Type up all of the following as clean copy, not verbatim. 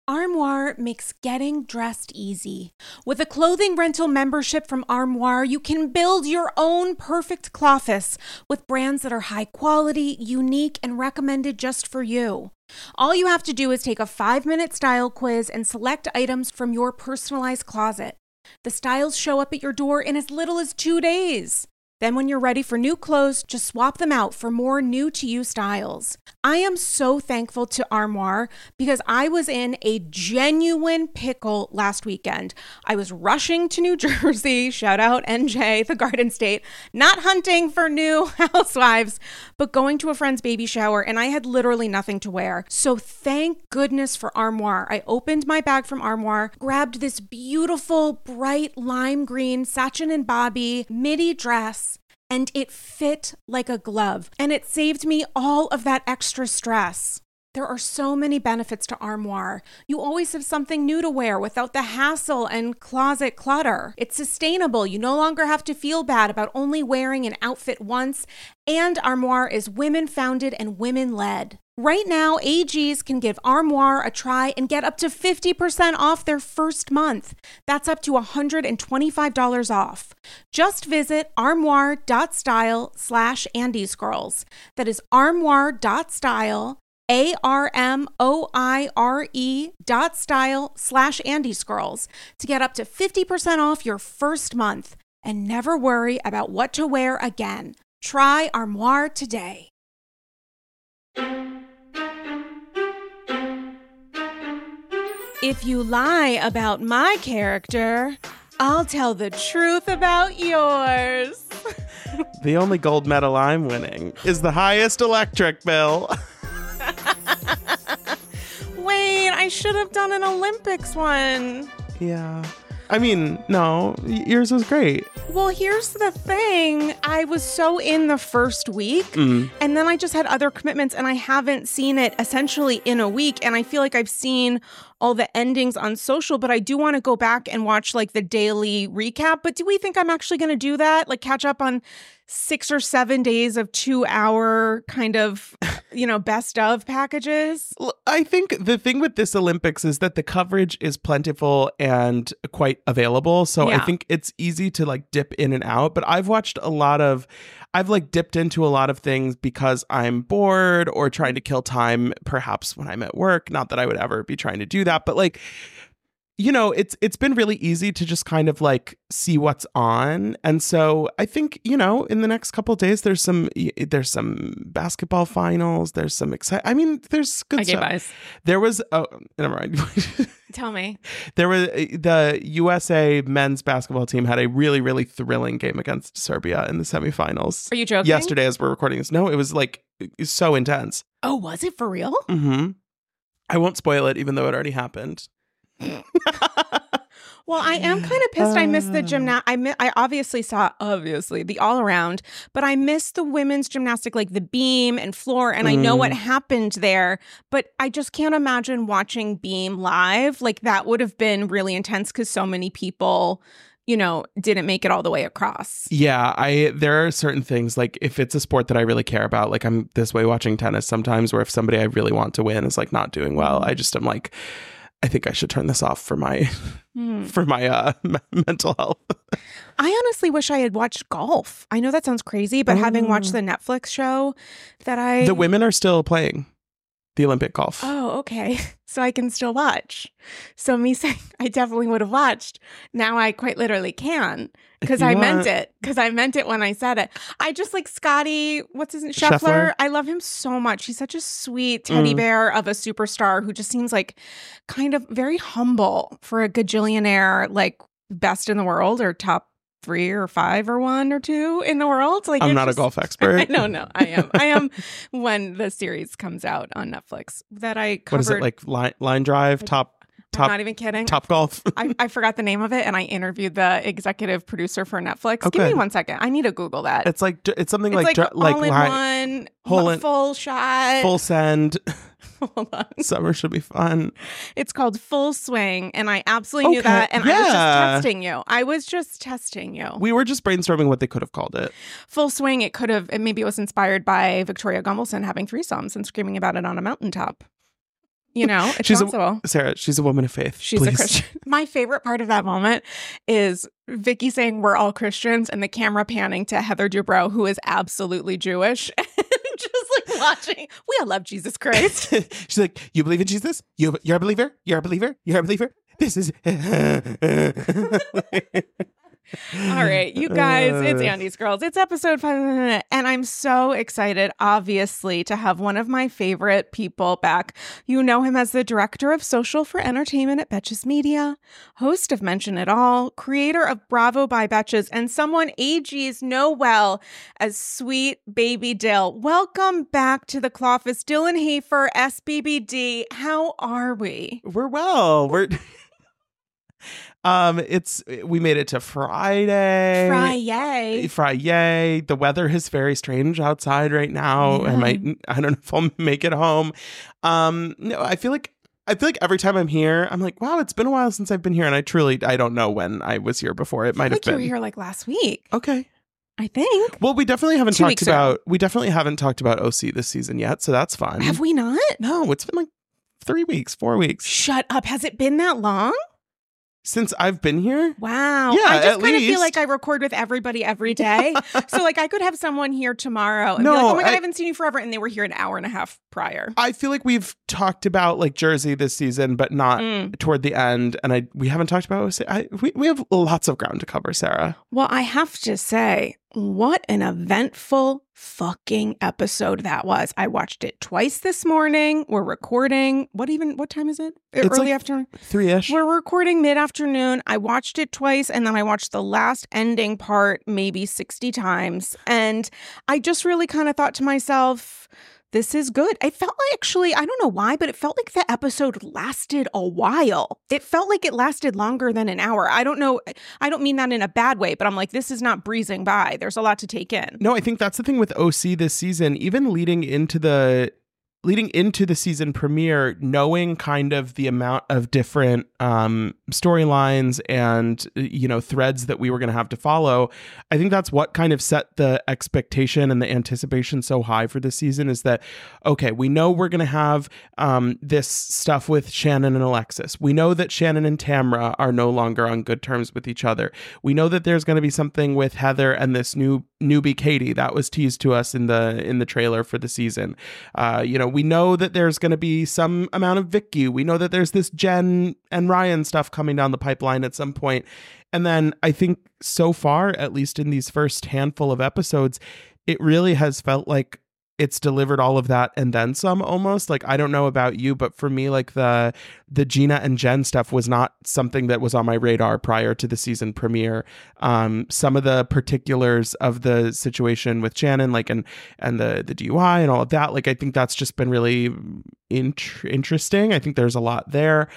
Armoire makes getting dressed easy. With a clothing rental membership from Armoire, you can build your own perfect clothes with brands that are high quality, unique, and recommended just for you. All you have to do is take a 5-minute style quiz and select items from your personalized closet. The styles show up at your door in as little as 2 days. Then when you're ready for new clothes, just swap them out for more new-to-you styles. I am so thankful to Armoire because I was in a genuine pickle last weekend. I was rushing to New Jersey, shout out NJ, the Garden State, not hunting for new housewives, but going to a friend's baby shower, and I had literally nothing to wear. So thank goodness for Armoire. I opened my bag from Armoire, grabbed this beautiful, bright lime green Sachin and Bobby midi dress, and it fit like a glove, and it saved me all of that extra stress. There are so many benefits to Armoire. You always have something new to wear without the hassle and closet clutter. It's sustainable. You no longer have to feel bad about only wearing an outfit once, and Armoire is women-founded and women-led. Right now, AGs can give Armoire a try and get up to 50% off their first month. That's up to $125 off. Just visit armoire.style/AndyScrolls. That is armoire.style, ARMOIRE.style/AndyScrolls to get up to 50% off your first month and never worry about what to wear again. Try Armoire today. If you lie about my character, I'll tell the truth about yours. The only gold medal I'm winning is the highest electric bill. Wait, I should have done an Olympics one. Yeah. I mean, no, yours was great. Well, here's the thing. I was so in the first week, and then I just had other commitments, and I haven't seen it essentially in a week. And I feel like I've seen all the endings on social, but I do want to go back and watch like the daily recap. But do we think I'm actually going to do that? Like catch up on 6 or 7 days of 2-hour kind of, best of packages? I think the thing with this Olympics is that the coverage is plentiful and quite available. So I think it's easy to like dip in and out. But I've dipped into a lot of things because I'm bored or trying to kill time, perhaps when I'm at work. Not that I would ever be trying to do that, but like, it's been really easy to just kind of like see what's on. And so I think, in the next couple of days, there's some basketball finals. There's some there's good stuff. Buys. There was, never mind. Tell me. There was the USA men's basketball team had a really, really thrilling game against Serbia in the semifinals. Are you joking? Yesterday as we're recording this. No, it was so intense. Oh, was it for real? Mm-hmm. I won't spoil it, even though it already happened. Well, I am kind of pissed. I missed the I obviously saw the all around, but I missed the women's gymnastic, like the beam and floor, and I know what happened there, but I just can't imagine watching beam live. Like that would have been really intense because so many people, didn't make it all the way across. Yeah, there are certain things, like if it's a sport that I really care about, like I'm this way watching tennis sometimes, where if somebody I really want to win is like not doing well, I'm like, I think I should turn this off for my mental health. I honestly wish I had watched golf. I know that sounds crazy, but having watched the Netflix show the women are still playing the Olympic golf. Oh, okay. So I can still watch. So me saying I definitely would have watched, now I quite literally can because I meant it. Because I meant it when I said it. I just like Scotty, what's his name? Scheffler. I love him so much. He's such a sweet teddy bear of a superstar who just seems like kind of very humble for a gajillionaire, like best in the world or top 3 or 5 or 1 or 2 in the world. Like I'm not a golf expert. No, I am when the series comes out on Netflix that I covered. What is it, like Line Drive, top? I'm not even kidding. Top Golf. I forgot the name of it, and I interviewed the executive producer for Netflix. Give me 1 second. I need to Google that. It's something like all in one, full shot, full send. Hold on. Summer should be fun. It's called Full Swing, and I absolutely knew that. And I was just testing you. We were just brainstorming what they could have called it. Full Swing. Maybe it was inspired by Victoria Gumbelson having threesomes and screaming about it on a mountaintop. You know, it's She's possible. Sarah, she's a woman of faith. She's Please. a Christian. My favorite part of that moment is Vicky saying we're all Christians and the camera panning to Heather Dubrow, who is absolutely Jewish. Just like watching. We all love Jesus Christ. She's like, you believe in Jesus? You're a believer? You're a believer? You're a believer? This is... All right, you guys, it's Andy's Girls. It's episode 5, and I'm so excited, obviously, to have one of my favorite people back. You know him as the director of social for entertainment at Betches Media, host of Mention It All, creator of Bravo by Betches, and someone AGs know well as Sweet Baby Dill. Welcome back to the Cloffice, Dylan Hafer, SBBD. How are we? We're well. We made it to Friday. Friday. The weather is very strange outside right now. Yeah. I don't know if I'll make it home. No, I feel like every time I'm here, I'm like, wow, it's been a while since I've been here. And I don't know when I was here before. It might have been. You were here like last week. Okay. I think. Well, we definitely haven't 2 talked weeks ago. about we definitely haven't talked about OC this season yet, so that's fun. Have we not? No, it's been like 3 weeks, 4 weeks. Shut up. Has it been that long? Since I've been here? Wow. Yeah, I just at kind of feel least. like I record with everybody every day. So like I could have someone here tomorrow and be No, like, oh my God, I I- haven't seen you forever. And they were here an hour and a half prior. I feel like we've talked about like Jersey this season, but not toward the end. And we haven't talked about OC. We have lots of ground to cover, Sarah. Well, I have to say, what an eventful fucking episode that was. I watched it twice this morning. We're recording. What time is it? It's Early like afternoon? 3-ish. We're recording mid-afternoon. I watched it twice, and then I watched the last ending part maybe 60 times. And I just really kind of thought to myself, this is good. I felt like, actually, I don't know why, but it felt like the episode lasted a while. It felt like it lasted longer than an hour. I don't know. I don't mean that in a bad way, but I'm like, this is not breezing by. There's a lot to take in. No, I think that's the thing with OC this season, even leading into the season premiere, knowing kind of the amount of different storylines and threads that we were going to have to follow. I think that's what kind of set the expectation and the anticipation so high for this season, is that, okay, we know we're going to have this stuff with Shannon and Alexis. We know that Shannon and Tamra are no longer on good terms with each other. We know that there's going to be something with Heather and this newbie Katie that was teased to us in the trailer for the season. We know that there's going to be some amount of Vicky. We know that there's this Jen and Ryan stuff coming down the pipeline at some point. And then I think so far, at least in these first handful of episodes, it really has felt like it's delivered all of that and then some, almost. Like, I don't know about you, but for me, like the Gina and Jen stuff was not something that was on my radar prior to the season premiere. Some of the particulars of the situation with Shannon, like, and the DUI and all of that, like, I think that's just been really interesting. I think there's a lot there.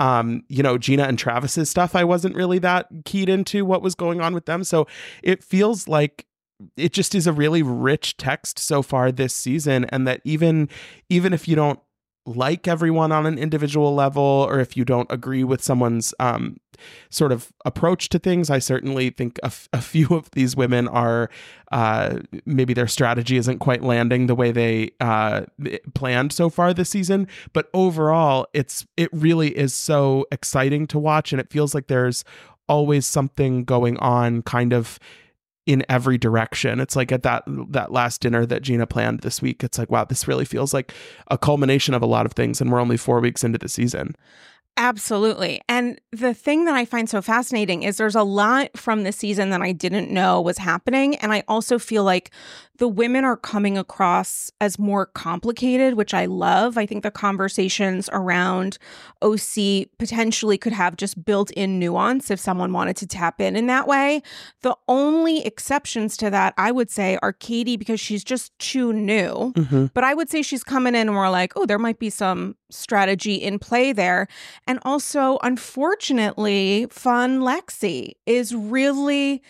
Gina and Travis's stuff, I wasn't really that keyed into what was going on with them. So it feels like it just is a really rich text so far this season, and that even if you don't like everyone on an individual level, or if you don't agree with someone's sort of approach to things, I certainly think a few of these women are maybe their strategy isn't quite landing the way they planned so far this season. But overall, it really is so exciting to watch, and it feels like there's always something going on kind of in every direction. It's like at that last dinner that Gina planned this week, it's like, wow, this really feels like a culmination of a lot of things, and we're only 4 weeks into the season. Absolutely. And the thing that I find so fascinating is there's a lot from this season that I didn't know was happening. And I also feel like the women are coming across as more complicated, which I love. I think the conversations around OC potentially could have just built-in nuance if someone wanted to tap in that way. The only exceptions to that, I would say, are Katie, because she's just too new. Mm-hmm. But I would say she's coming in and we're like, oh, there might be some strategy in play there. And also, unfortunately, Fun Lexi is really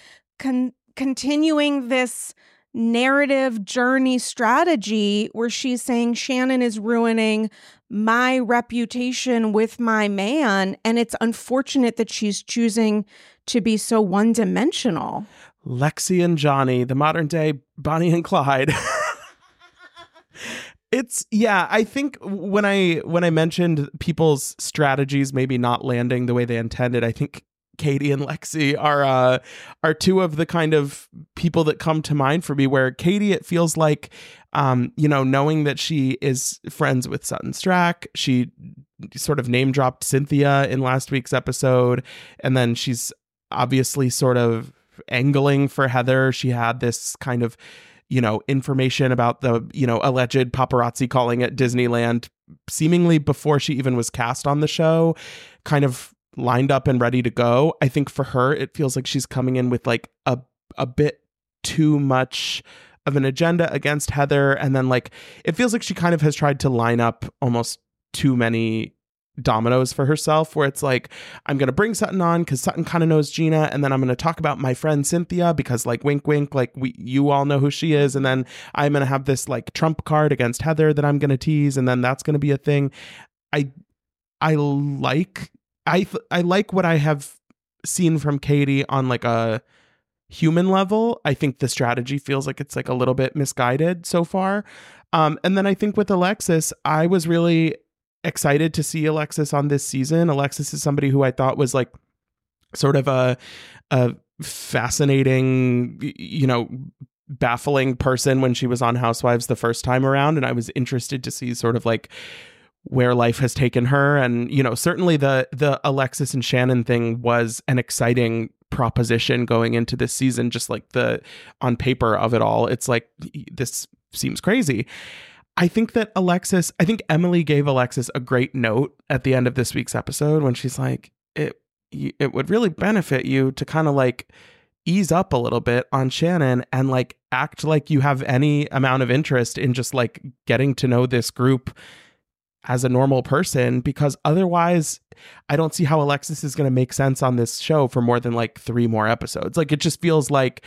continuing this narrative journey strategy where she's saying Shannon is ruining my reputation with my man. And it's unfortunate that she's choosing to be so one-dimensional. Lexi and Johnny, the modern day Bonnie and Clyde. I think when I mentioned people's strategies maybe not landing the way they intended, I think Katie and Lexi are two of the kind of people that come to mind for me, where Katie, it feels like, knowing that she is friends with Sutton Strack, she sort of name dropped Cynthia in last week's episode. And then she's obviously sort of angling for Heather. She had this kind of, information about the, alleged paparazzi calling at Disneyland seemingly before she even was cast on the show, kind of lined up and ready to go. I think for her, it feels like she's coming in with like a bit too much of an agenda against Heather. And then like, it feels like she kind of has tried to line up almost too many dominoes for herself, where it's like, I'm going to bring Sutton on because Sutton kind of knows Gina. And then I'm going to talk about my friend Cynthia because like wink, wink, like you all know who she is. And then I'm going to have this like trump card against Heather that I'm going to tease. And then that's going to be a thing. I like what I have seen from Katie on like a human level. I think the strategy feels like it's like a little bit misguided so far. And then I think with Alexis, I was really excited to see Alexis on this season. Alexis is somebody who I thought was like sort of a fascinating, baffling person when she was on Housewives the first time around. And I was interested to see sort of like where life has taken her. And, certainly the Alexis and Shannon thing was an exciting proposition going into this season, just like the on paper of it all. It's like, this seems crazy. I think Emily gave Alexis a great note at the end of this week's episode when she's like, it would really benefit you to kind of like ease up a little bit on Shannon and like act like you have any amount of interest in just like getting to know this group as a normal person, because otherwise I don't see how Alexis is going to make sense on this show for more than like 3 more episodes. Like it feels like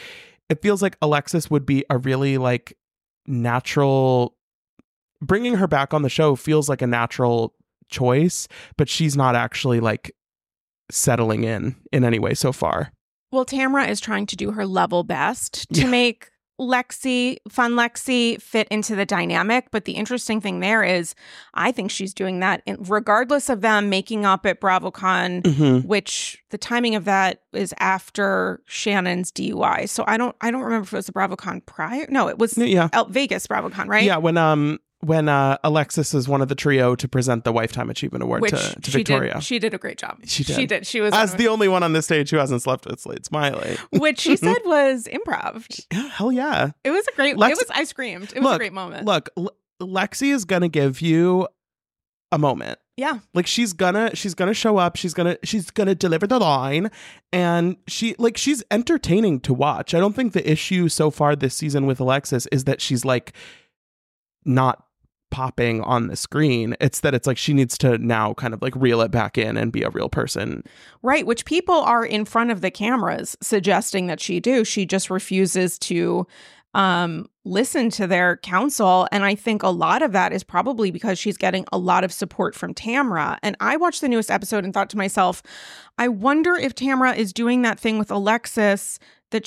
Alexis would be a really like natural, bringing her back on the show feels like a natural choice, but she's not actually like settling in any way so far. Well, Tamra is trying to do her level best to make Fun Lexi fit into the dynamic. But the interesting thing there is I think she's doing that regardless of them making up at BravoCon, which the timing of that is after Shannon's DUI. So I don't remember if it was the BravoCon prior. No, it was Vegas BravoCon, right? Yeah, when Alexis is one of the trio to present the Lifetime Achievement Award to Victoria. She did a great job. She did. She was as the only one on this stage who hasn't slept with Slade Smiley. Which she said was improv. Yeah, hell yeah. It was a great I screamed. It was a great moment. Look, Lexi is gonna give you a moment. Yeah. Like she's gonna show up, she's gonna deliver the line, and she's entertaining to watch. I don't think the issue so far this season with Alexis is that she's like not popping on the screen. It's that it's like she needs to now kind of like reel it back in and be a real person. Right, which people are in front of the cameras suggesting that she do. She just refuses to listen to their counsel. And I think a lot of that is probably because she's getting a lot of support from Tamra. And I watched the newest episode and thought to myself, I wonder if Tamra is doing that thing with Lexi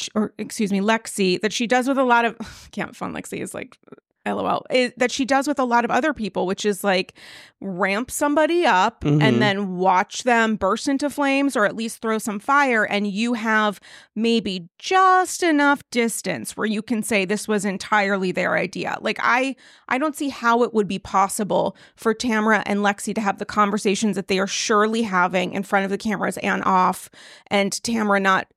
that she does with a lot of Fun Lexi is like LOL, that she does with a lot of other people, which is like ramp somebody up and then watch them burst into flames or at least throw some fire. And you have maybe just enough distance where you can say this was entirely their idea. Like I don't see how it would be possible for Tamra and Lexi to have the conversations that they are surely having in front of the cameras and off, and Tamra not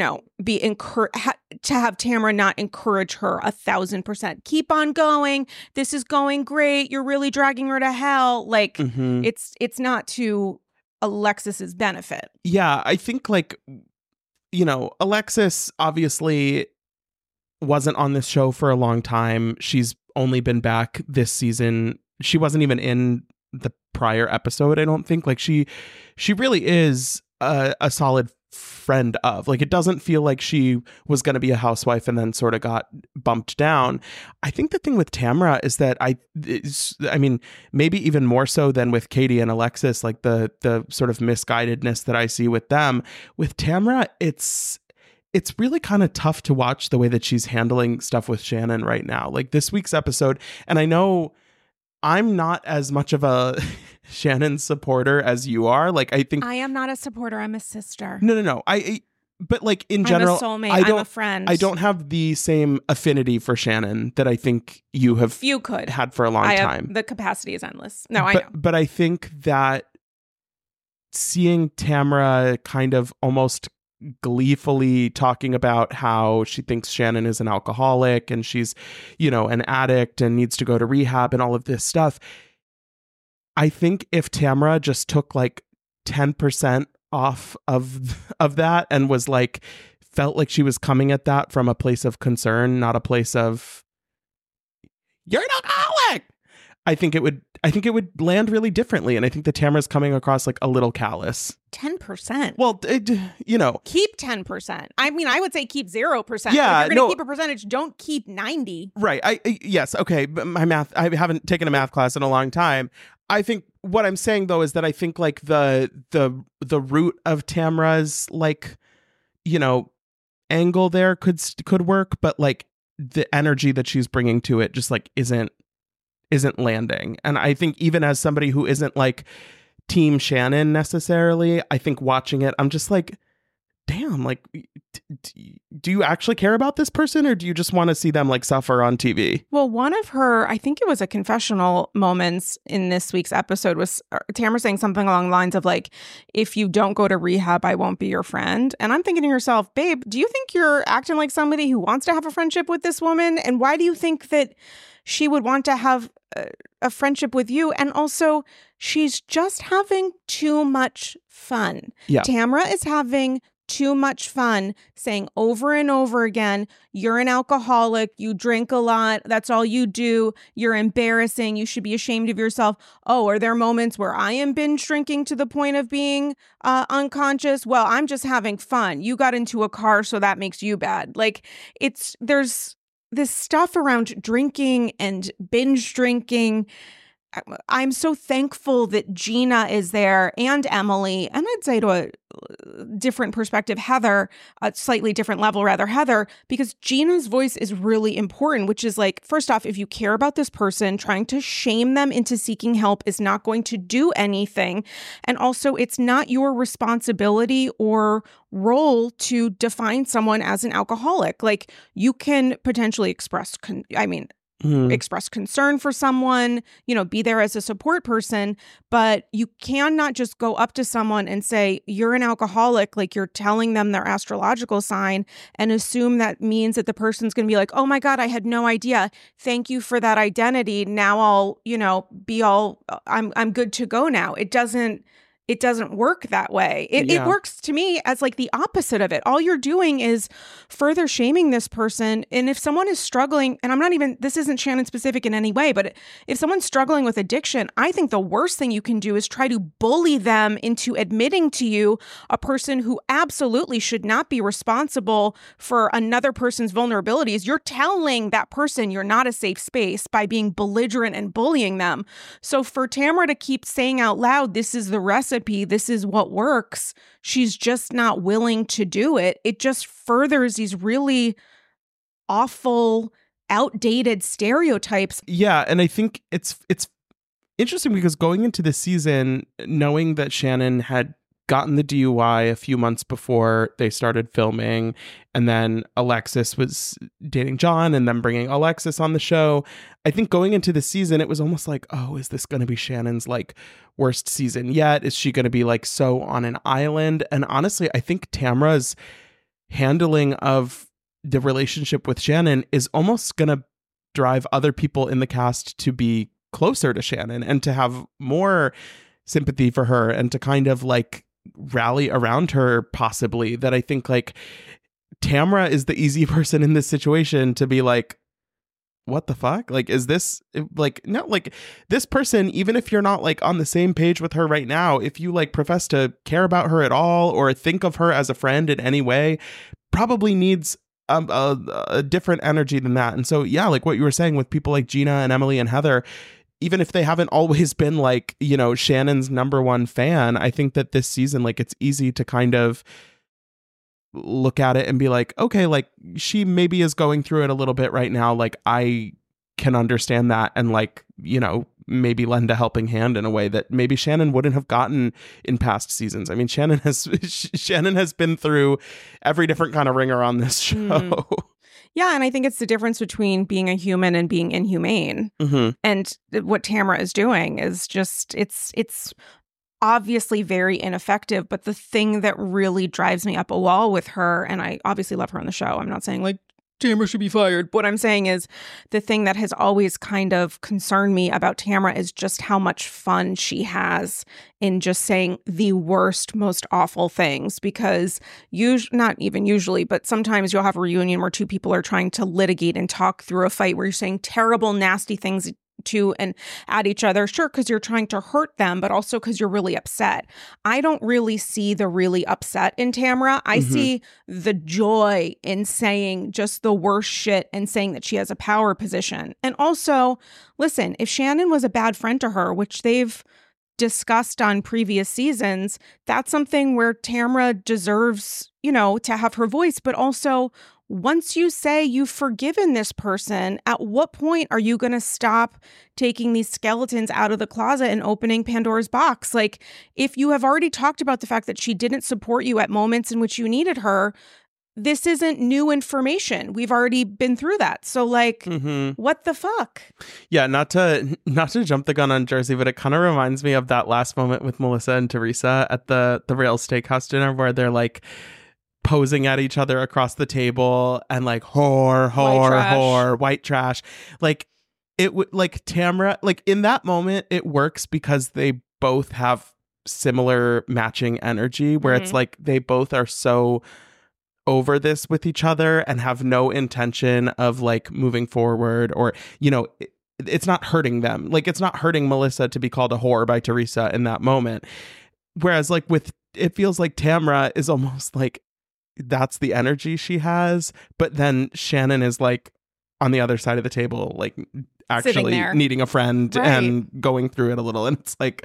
to have Tamra not encourage her 1,000%. Keep on going. This is going great. You're really dragging her to hell. Like it's not to Alexis's benefit. Yeah, I think Alexis obviously wasn't on this show for a long time. She's only been back this season. She wasn't even in the prior episode, I don't think. Like she really is a solid friend of. Like, it doesn't feel like she was going to be a housewife and then sort of got bumped down. I think the thing with Tamra is that I mean, maybe even more so than with Katie and Alexis, like the sort of misguidedness that I see with them. With Tamra, it's really kind of tough to watch the way that she's handling stuff with Shannon right now. Like this week's episode, and I know I'm not as much of a Shannon supporter as you are. Like, I think I am not a supporter. I'm a sister. no. But like in general, I'm a soulmate. I'm a friend. I don't have the same affinity for Shannon that I think you could had for a long time. The capacity is endless. No, I know. But I think that seeing Tamra kind of almost gleefully talking about how she thinks Shannon is an alcoholic and she's, an addict and needs to go to rehab and all of this stuff. I think if Tamra just took like 10% off of that and was like, felt like she was coming at that from a place of concern, not a place of, you're an alcoholic. I think it would land really differently. And I think that Tamra's coming across like a little callous. 10%. Well, keep 10%. I mean, I would say keep 0%. Yeah, if you're going to keep a percentage, don't keep 90. Right. Yes. Okay. But my math, I haven't taken a math class in a long time. I think what I'm saying though is that I think like the root of Tamra's like, angle there could work, but like the energy that she's bringing to it just like isn't landing. And I think even as somebody who isn't like team Shannon necessarily, I think watching it, I'm just like, damn, like, do you actually care about this person, or do you just want to see them like suffer on TV? Well, one of her, I think it was a confessional moments in this week's episode was Tamra saying something along the lines of like, if you don't go to rehab, I won't be your friend. And I'm thinking to yourself, babe, do you think you're acting like somebody who wants to have a friendship with this woman? And why do you think that she would want to have a friendship with you? And also, she's just having too much fun. Yeah. Tamra is having too much fun saying over and over again, you're an alcoholic, you drink a lot, that's all you do, you're embarrassing, you should be ashamed of yourself. Oh, are there moments where I am binge drinking to the point of being unconscious? Well, I'm just having fun. You got into a car, so that makes you bad. Like, there's this stuff around drinking and binge drinking. I'm so thankful that Gina is there and Emily, and I'd say to a different perspective, Heather, a slightly different level, rather, Heather, because Gina's voice is really important, which is like, first off, if you care about this person, trying to shame them into seeking help is not going to do anything. And also, it's not your responsibility or role to define someone as an alcoholic. Like, you can potentially express concern for someone, be there as a support person, but you cannot just go up to someone and say, you're an alcoholic, like you're telling them their astrological sign, and assume that means that the person's going to be like, oh my God, I had no idea. Thank you for that identity. Now I'm good to go now. It doesn't work that way. It works to me as like the opposite of it. All you're doing is further shaming this person. And if someone is struggling, and this isn't Shannon specific in any way, but if someone's struggling with addiction, I think the worst thing you can do is try to bully them into admitting to you, a person who absolutely should not be responsible for another person's vulnerabilities. You're telling that person you're not a safe space by being belligerent and bullying them. So for Tamra to keep saying out loud, this is the recipe, this is what works, she's just not willing to do it. It just furthers these really awful, outdated stereotypes. Yeah, and I think it's interesting because going into the season, knowing that Shannon had gotten the DUI a few months before they started filming, and then Alexis was dating John and then bringing Alexis on the show, I think going into the season, it was almost like, oh, is this going to be Shannon's like worst season yet? Is she going to be like so on an island? And honestly, I think Tamra's handling of the relationship with Shannon is almost going to drive other people in the cast to be closer to Shannon and to have more sympathy for her and to kind of like rally around her, possibly. That I think like Tamra is the easy person in this situation to be like, what the fuck? Like, is this like, no, like this person, even if you're not like on the same page with her right now, if you like profess to care about her at all or think of her as a friend in any way, probably needs a different energy than that. And so, yeah, like what you were saying with people like Gina and Emily and Heather, even if they haven't always been like, Shannon's number one fan, I think that this season, like, it's easy to kind of look at it and be like, okay, like she maybe is going through it a little bit right now. Like, I can understand that and like, maybe lend a helping hand in a way that maybe Shannon wouldn't have gotten in past seasons. I mean, Shannon has been through every different kind of ringer on this show. Yeah, and I think it's the difference between being a human and being inhumane. Mm-hmm. And what Tamra is doing is just, it's obviously very ineffective. But the thing that really drives me up a wall with her, and I obviously love her on the show. I'm not saying like Tamra should be fired. What I'm saying is the thing that has always kind of concerned me about Tamra is just how much fun she has in just saying the worst, most awful things. Because not even usually, but sometimes you'll have a reunion where two people are trying to litigate and talk through a fight where you're saying terrible, nasty things to and at each other. Sure, because you're trying to hurt them, but also because you're really upset. I don't really see the really upset in Tamra. I see the joy in saying just the worst shit and saying that she has a power position. And also, listen, if Shannon was a bad friend to her, which they've discussed on previous seasons, that's something where Tamra deserves, to have her voice. But also, once you say you've forgiven this person, at what point are you going to stop taking these skeletons out of the closet and opening Pandora's box? Like, if you have already talked about the fact that she didn't support you at moments in which you needed her, this isn't new information. We've already been through that. So what the fuck? Yeah, not to jump the gun on Jersey, but it kind of reminds me of that last moment with Melissa and Teresa at the Rail Steakhouse dinner where they're like posing at each other across the table and like whore, white trash. Like it would like Tamra, like in that moment, it works because they both have similar matching energy where it's like they both are so over this with each other and have no intention of like moving forward or, it's not hurting them. Like it's not hurting Melissa to be called a whore by Teresa in that moment. Whereas like it feels like Tamra is almost like that's the energy she has, but then Shannon is like on the other side of the table, like actually needing a friend and going through it a little, and it's like,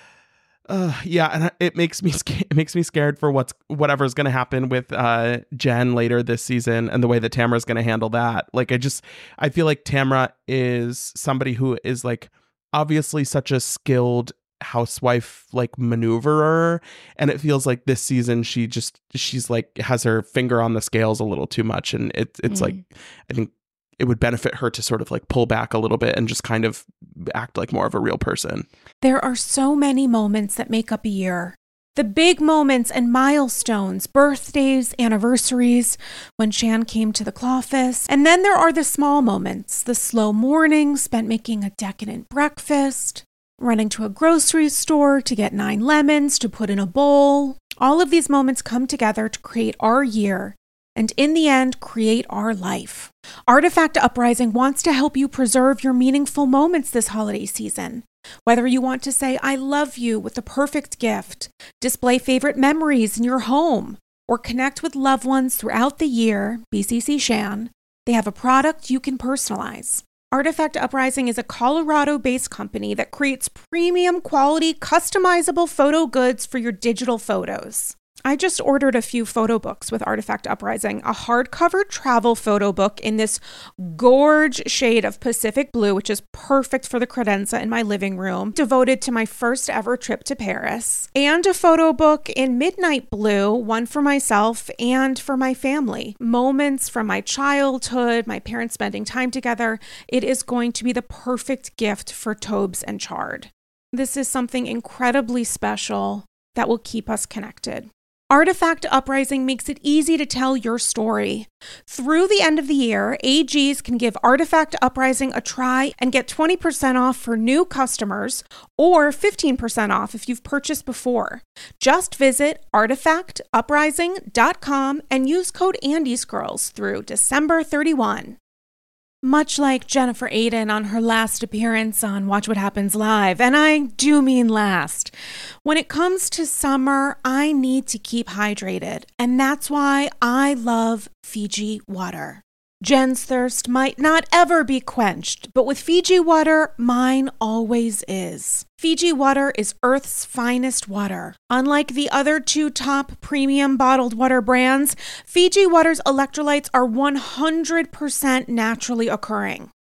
and it makes me scared for whatever's going to happen with Jen later this season and the way that Tamra's going to handle that. Like I feel like Tamra is somebody who is like obviously such a skilled housewife like maneuverer, and it feels like this season she's like has her finger on the scales a little too much, and it's like I think it would benefit her to sort of like pull back a little bit and just kind of act like more of a real person. There are so many moments that make up a year. The big moments and milestones, birthdays, anniversaries, when Shan came to the Clawfest. And then there are the small moments, the slow mornings spent making a decadent breakfast, running to a grocery store to get 9 lemons to put in a bowl. All of these moments come together to create our year and in the end, create our life. Artifact Uprising wants to help you preserve your meaningful moments this holiday season. Whether you want to say, I love you with the perfect gift, display favorite memories in your home, or connect with loved ones throughout the year, BCC Shan, they have a product you can personalize. Artifact Uprising is a Colorado-based company that creates premium quality, customizable photo goods for your digital photos. I just ordered a few photo books with Artifact Uprising, a hardcover travel photo book in this gorge shade of Pacific blue, which is perfect for the credenza in my living room, devoted to my first ever trip to Paris, and a photo book in midnight blue, one for myself and for my family. Moments from my childhood, my parents spending time together. It is going to be the perfect gift for Tobes and Chard. This is something incredibly special that will keep us connected. Artifact Uprising makes it easy to tell your story. Through the end of the year, AGs can give Artifact Uprising a try and get 20% off for new customers or 15% off if you've purchased before. Just visit artifactuprising.com and use code AndysGirls through December 31. Much like Jennifer Aydin on her last appearance on Watch What Happens Live, and I do mean last, when it comes to summer, I need to keep hydrated, and that's why I love Fiji water. Jen's thirst might not ever be quenched, but with Fiji water, mine always is. Fiji water is Earth's finest water. Unlike the other 2 top premium bottled water brands, Fiji water's electrolytes are 100% naturally occurring.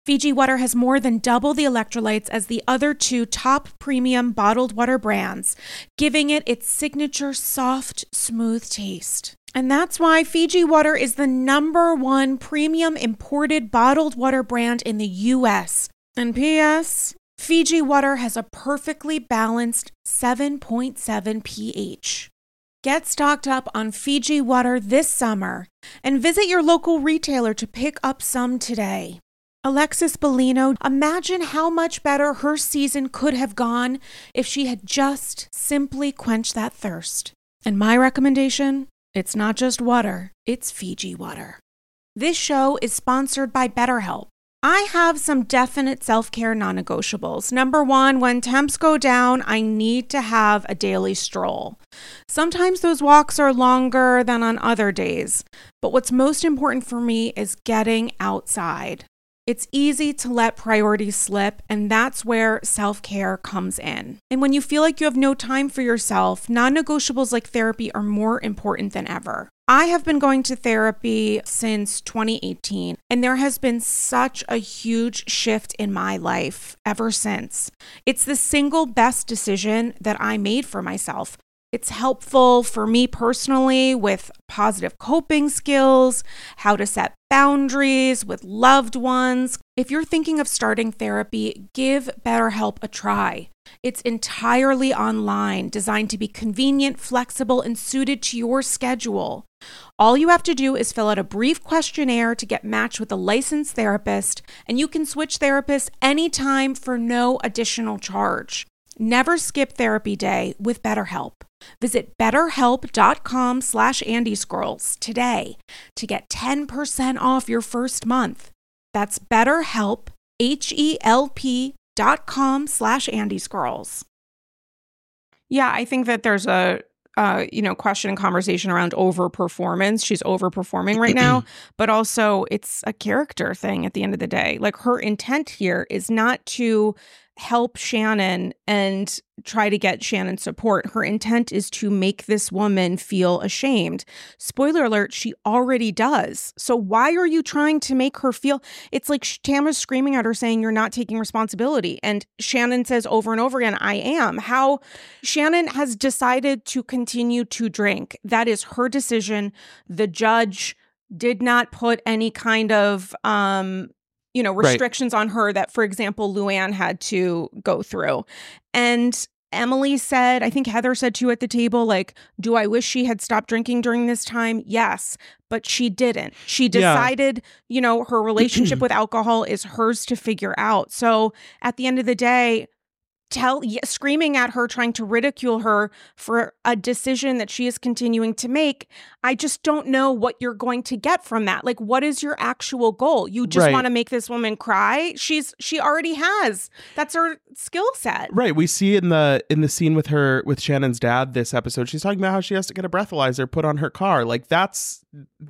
Fiji Water has more than double the electrolytes as the other two top premium bottled water brands, giving it its signature soft, smooth taste. And that's why Fiji Water is the #1 premium imported bottled water brand in the US. And P.S., Fiji Water has a perfectly balanced 7.7 pH. Get stocked up on Fiji Water this summer and visit your local retailer to pick up some today. Alexis Bellino, imagine how much better her season could have gone if she had just simply quenched that thirst. And my recommendation? It's not just water, it's Fiji Water. This show is sponsored by BetterHelp. I have some definite self-care non-negotiables. Number 1, when temps go down, I need to have a daily stroll. Sometimes those walks are longer than on other days, but what's most important for me is getting outside. It's easy to let priorities slip, and that's where self-care comes in. And when you feel like you have no time for yourself, non-negotiables like therapy are more important than ever. I have been going to therapy since 2018, and there has been such a huge shift in my life ever since. It's the single best decision that I made for myself. It's helpful for me personally with positive coping skills, how to set boundaries with loved ones. If you're thinking of starting therapy, give BetterHelp a try. It's entirely online, designed to be convenient, flexible, and suited to your schedule. All you have to do is fill out a brief questionnaire to get matched with a licensed therapist, and you can switch therapists anytime for no additional charge. Never skip therapy day with BetterHelp. Visit betterhelp.com/AndyScrolls today to get 10% off your first month. That's BetterHelp, HELP.com/AndyScrolls. Yeah, I think that there's a question and conversation around overperformance. She's overperforming right now, but also it's a character thing at the end of the day. Like, her intent here is not to help Shannon and try to get Shannon's support. Her intent is to make this woman feel ashamed. Spoiler alert, she already does. So why are you trying to make her feel? It's like Tamra's screaming at her saying, you're not taking responsibility. And Shannon says over and over again, I am. How Shannon has decided to continue to drink. That is her decision. The judge did not put any kind of restrictions on her that, for example, Luann had to go through. And Emily said, I think Heather said too at the table, like, do I wish she had stopped drinking during this time? Yes, but she didn't. She decided, her relationship with alcohol is hers to figure out. So at the end of the day, screaming at her, trying to ridicule her for a decision that she is continuing to make. I just don't know what you're going to get from that. Like, what is your actual goal? You just want to make this woman cry? She already has. That's her skill set. Right. We see in the scene with Shannon's dad this episode, she's talking about how she has to get a breathalyzer put on her car. Like, that's,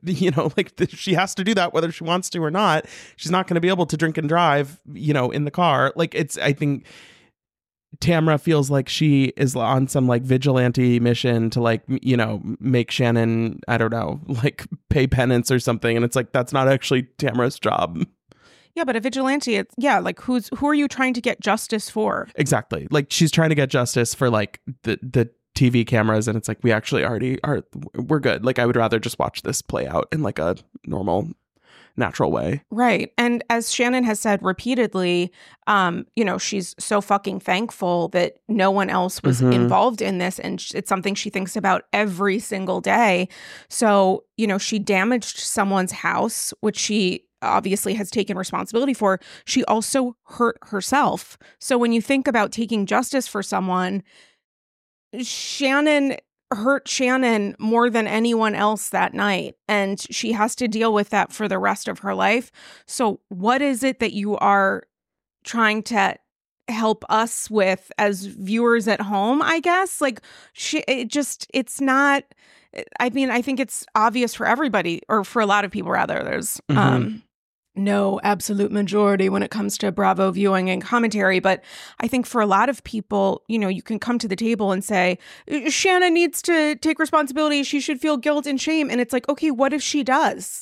she has to do that whether she wants to or not. She's not going to be able to drink and drive, in the car. Like, I think Tamra feels like she is on some like vigilante mission to make Shannon, I don't know, like pay penance or something. And it's like, that's not actually Tamra's job. Yeah, but a vigilante, who are you trying to get justice for? Exactly. Like, she's trying to get justice for like the TV cameras. And it's like, we actually already are, we're good. Like, I would rather just watch this play out in like a normal, natural way. Right. And as Shannon has said repeatedly, she's so fucking thankful that no one else was involved in this. And it's something she thinks about every single day. So, she damaged someone's house, which she obviously has taken responsibility for. She also hurt herself. So when you think about taking justice for someone, Shannon hurt Shannon more than anyone else that night, and she has to deal with that for the rest of her life. So what is it that you are trying to help us with as viewers at home, I guess? Like, it's not, I mean, I think it's obvious for everybody, or for a lot of people rather. There's no absolute majority when it comes to Bravo viewing and commentary. But I think for a lot of people, you can come to the table and say, Shannon needs to take responsibility. She should feel guilt and shame. And it's like, okay, what if she does?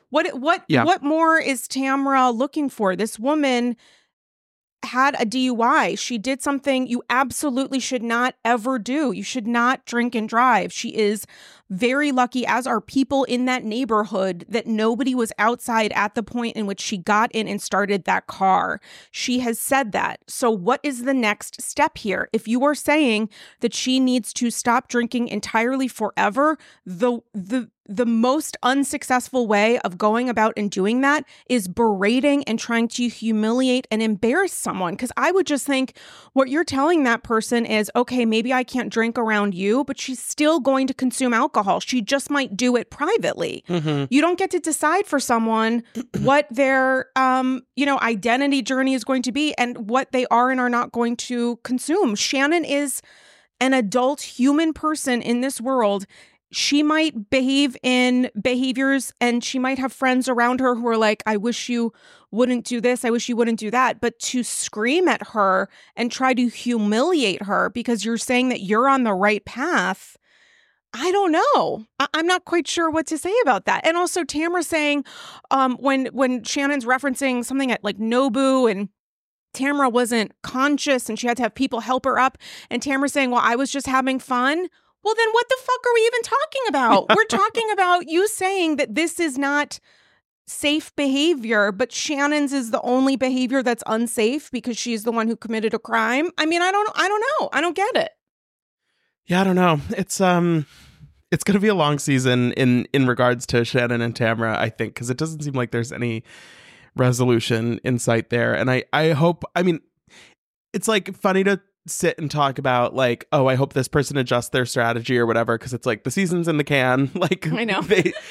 What more is Tamra looking for? This woman had a DUI. She did something you absolutely should not ever do. You should not drink and drive. She is very lucky, as are people in that neighborhood, that nobody was outside at the point in which she got in and started that car. She has said that. So what is the next step here? If you are saying that she needs to stop drinking entirely forever, the most unsuccessful way of going about and doing that is berating and trying to humiliate and embarrass someone. Because I would just think what you're telling that person is, okay, maybe I can't drink around you, but she's still going to consume alcohol. She just might do it privately. Mm-hmm. You don't get to decide for someone what their, identity journey is going to be and what they are and are not going to consume. Shannon is an adult human person in this world. She might behave in behaviors and she might have friends around her who are like, I wish you wouldn't do this. I wish you wouldn't do that. But to scream at her and try to humiliate her because you're saying that you're on the right path, I don't know. I'm not quite sure what to say about that. And also Tamra saying when Shannon's referencing something at like Nobu and Tamra wasn't conscious and she had to have people help her up. And Tamra saying, well, I was just having fun. Well, then what the fuck are we even talking about? We're talking about you saying that this is not safe behavior, but Shannon's is the only behavior that's unsafe because she's the one who committed a crime. I mean, I don't know. I don't get it. Yeah, I don't know. It's going to be a long season in regards to Shannon and Tamra, I think, because it doesn't seem like there's any resolution in sight there. And I hope, I mean, it's like funny to sit and talk about like, oh, I hope this person adjusts their strategy or whatever, because it's like the season's in the can. Like, I know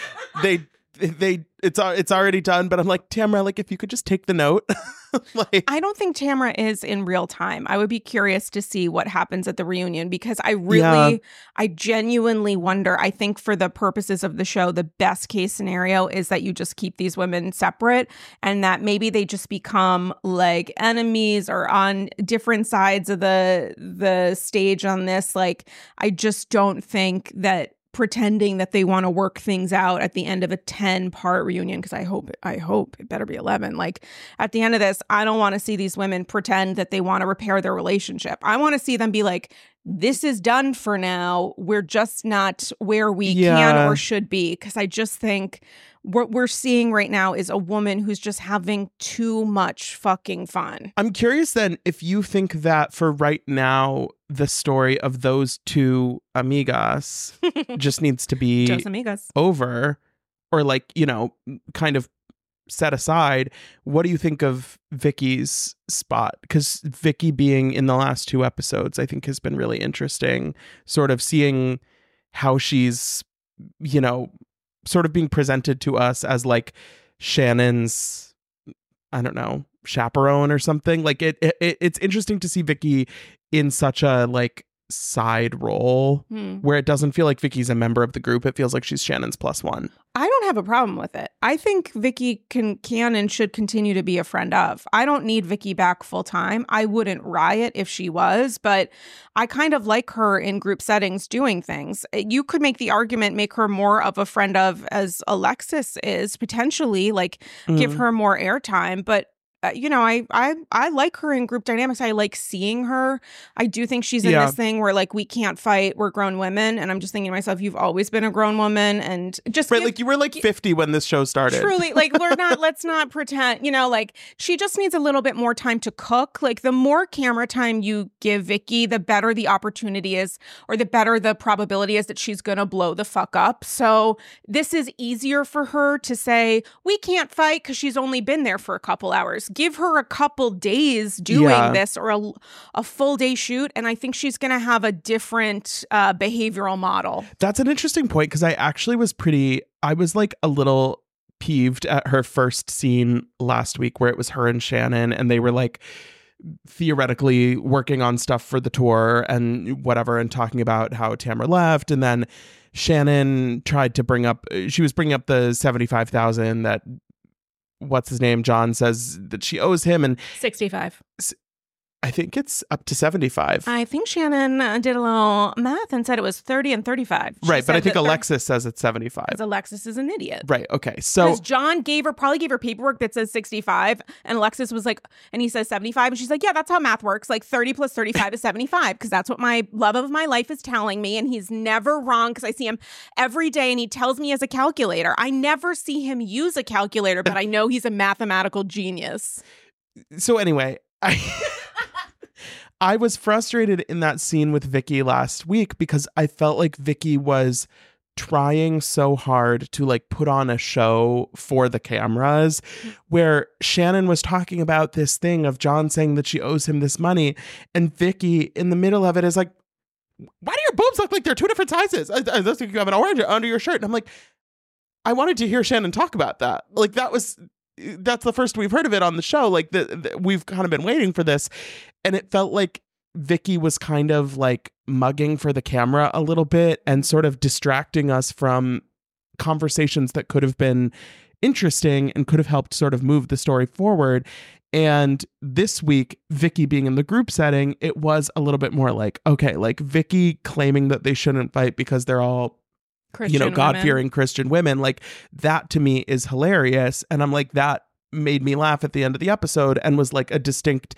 it's already done. But I'm like, Tamra, like if you could just take the note. Like, I don't think Tamra is in real time. I would be curious to see what happens at the reunion because I genuinely wonder. I think for the purposes of the show, the best case scenario is that you just keep these women separate and that maybe they just become like enemies or on different sides of the stage on this. Like, I just don't think that pretending that they want to work things out at the end of a 10-part reunion, because I hope it better be 11. Like at the end of this, I don't want to see these women pretend that they want to repair their relationship. I want to see them be like, this is done for now. We're just not where we can or should be. Because I just think what we're seeing right now is a woman who's just having too much fucking fun. I'm curious then if you think that for right now, the story of those two amigas just needs to be over or like, kind of set aside. What do you think of Vicky's spot? Because Vicky being in the last two episodes, I think has been really interesting. Sort of seeing how she's, sort of being presented to us as like Shannon's, I don't know, chaperone or something. Like it's interesting to see Vicky in such a like side role where it doesn't feel like Vicky's a member of the group. It feels like she's Shannon's +1. I don't have a problem with it. I think Vicky can and should continue to be a friend of. I don't need Vicky back full time. I wouldn't riot if she was, but I kind of like her in group settings doing things. You could make the argument, make her more of a friend of as Alexis is potentially, like give her more airtime, but I like her in group dynamics. I like seeing her. I do think she's in this thing where like we can't fight. We're grown women, and I'm just thinking to myself, you've always been a grown woman, and just like you were like 50 when this show started. Truly, like we're not. Let's not pretend. Like she just needs a little bit more time to cook. Like the more camera time you give Vicky, the better the opportunity is, or the better the probability is that she's gonna blow the fuck up. So this is easier for her to say we can't fight because she's only been there for a couple hours. Give her a couple days doing this or a full day shoot, and I think she's going to have a different behavioral model. That's an interesting point because I was like a little peeved at her first scene last week where it was her and Shannon and they were like theoretically working on stuff for the tour and whatever and talking about how Tamra left, and then Shannon tried to bring up the 75,000 that what's his name John says that she owes him, and 65. I think it's up to 75. I think Shannon did a little math and said it was 30 and 35. Right, but I think Alexis says it's 75. Because Alexis is an idiot. Right, okay. So because John probably gave her paperwork that says 65, and Alexis was like, and he says 75, and she's like, yeah, that's how math works. Like 30 plus 35 is 75, because that's what my love of my life is telling me, and he's never wrong because I see him every day, and he tells me he has a calculator. I never see him use a calculator, but I know he's a mathematical genius. So anyway, I was frustrated in that scene with Vicky last week because I felt like Vicky was trying so hard to like put on a show for the cameras, where Shannon was talking about this thing of John saying that she owes him this money, and Vicky in the middle of it is like, why do your boobs look like they're two different sizes? I look like you have an orange under your shirt. And I'm like, I wanted to hear Shannon talk about that. Like that's the first we've heard of it on the show. Like we've kind of been waiting for this. And it felt like Vicky was kind of like mugging for the camera a little bit and sort of distracting us from conversations that could have been interesting and could have helped sort of move the story forward. And this week, Vicky being in the group setting, it was a little bit more like, okay, like Vicky claiming that they shouldn't fight because they're all Christian God-fearing Christian women, like that to me is hilarious. And I'm like, that made me laugh at the end of the episode and was like a distinct,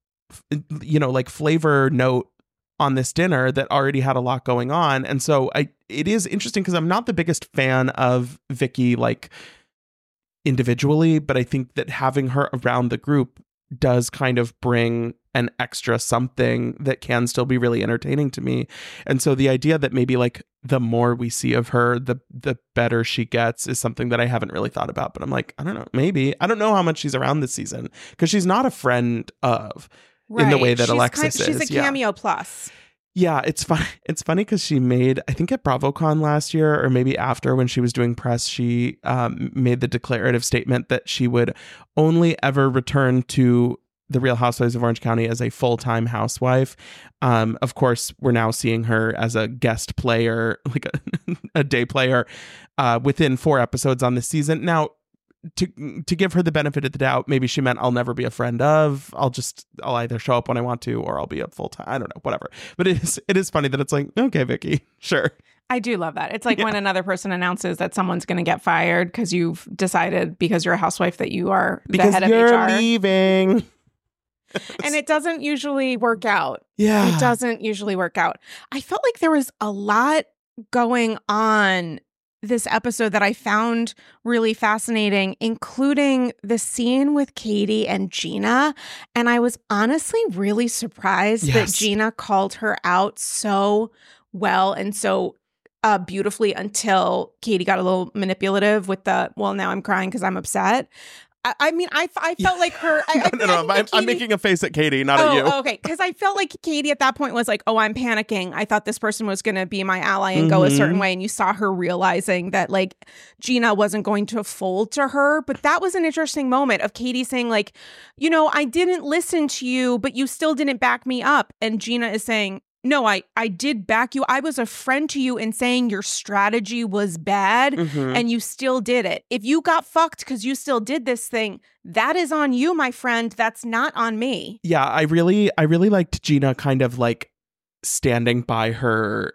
like flavor note on this dinner that already had a lot going on. And so it is interesting because I'm not the biggest fan of Vicky, like individually, but I think that having her around the group does kind of bring an extra something that can still be really entertaining to me. And so the idea that maybe like the more we see of her, the better she gets is something that I haven't really thought about. But I'm like, I don't know, maybe. I don't know how much she's around this season because she's not a friend of in the way that Alexis is. She's a cameo plus. Yeah, it's fun. It's funny because she made, I think at BravoCon last year, or maybe after when she was doing press, she made the declarative statement that she would only ever return to the Real Housewives of Orange County as a full-time housewife. Of course, we're now seeing her as a guest player, like a day player, within 4 episodes on this season. Now, to give her the benefit of the doubt, maybe she meant I'll never be a friend of. I'll either show up when I want to, or I'll be a full time. I don't know, whatever. But it is funny that it's like, okay, Vicky, sure. I do love that. It's like when another person announces that someone's going to get fired because you've decided because you're a housewife that you are the head of HR. Because you're leaving. And it doesn't usually work out. Yeah. It doesn't usually work out. I felt like there was a lot going on this episode that I found really fascinating, including the scene with Katie and Gina. And I was honestly really surprised that Gina called her out so well and so beautifully until Katie got a little manipulative with well, now I'm crying because I'm upset. I mean, I felt like her. I'm making a face at Katie, not at you. Okay, because I felt like Katie at that point was like, "Oh, I'm panicking. I thought this person was going to be my ally and go a certain way." And you saw her realizing that like Gina wasn't going to fold to her. But that was an interesting moment of Katie saying like, I didn't listen to you, but you still didn't back me up. And Gina is saying, no, I did back you. I was a friend to you in saying your strategy was bad and you still did it. If you got fucked because you still did this thing, that is on you, my friend. That's not on me. Yeah, I really liked Gina kind of like standing by her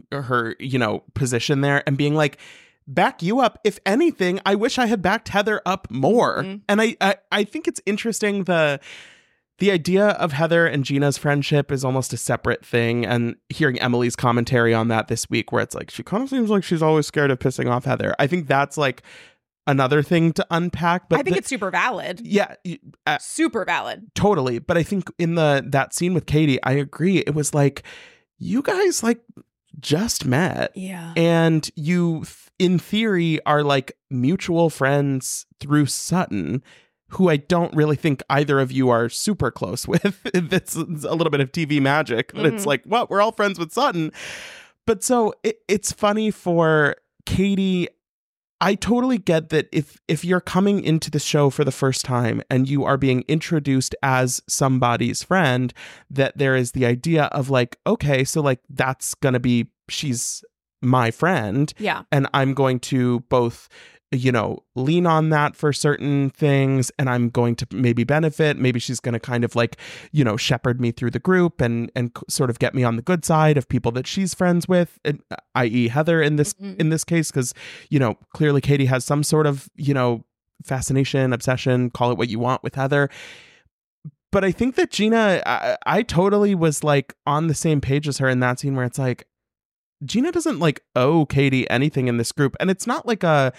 position there and being like, back you up. If anything, I wish I had backed Heather up more. And I think it's interesting the idea of Heather and Gina's friendship is almost a separate thing. And hearing Emily's commentary on that this week, where it's like, she kind of seems like she's always scared of pissing off Heather. I think that's like another thing to unpack. But I think it's super valid. Yeah. Super valid. Totally. But I think in that scene with Katie, I agree. It was like, you guys like just met. Yeah. And you, in theory, are like mutual friends through Sutton, who I don't really think either of you are super close with. It's a little bit of TV magic, but it's like, what? We're all friends with Sutton. But so it's funny for Katie. I totally get that if you're coming into the show for the first time and you are being introduced as somebody's friend, that there is the idea of like, okay, so like she's my friend. Yeah. And I'm going to both lean on that for certain things, and I'm going to maybe benefit. Maybe she's going to kind of like, shepherd me through the group and sort of get me on the good side of people that she's friends with, i.e. Heather in this case, because, clearly Katie has some sort of, fascination, obsession, call it what you want, with Heather. But I think that Gina, I totally was like on the same page as her in that scene where it's like, Gina doesn't like owe Katie anything in this group. And it's not like I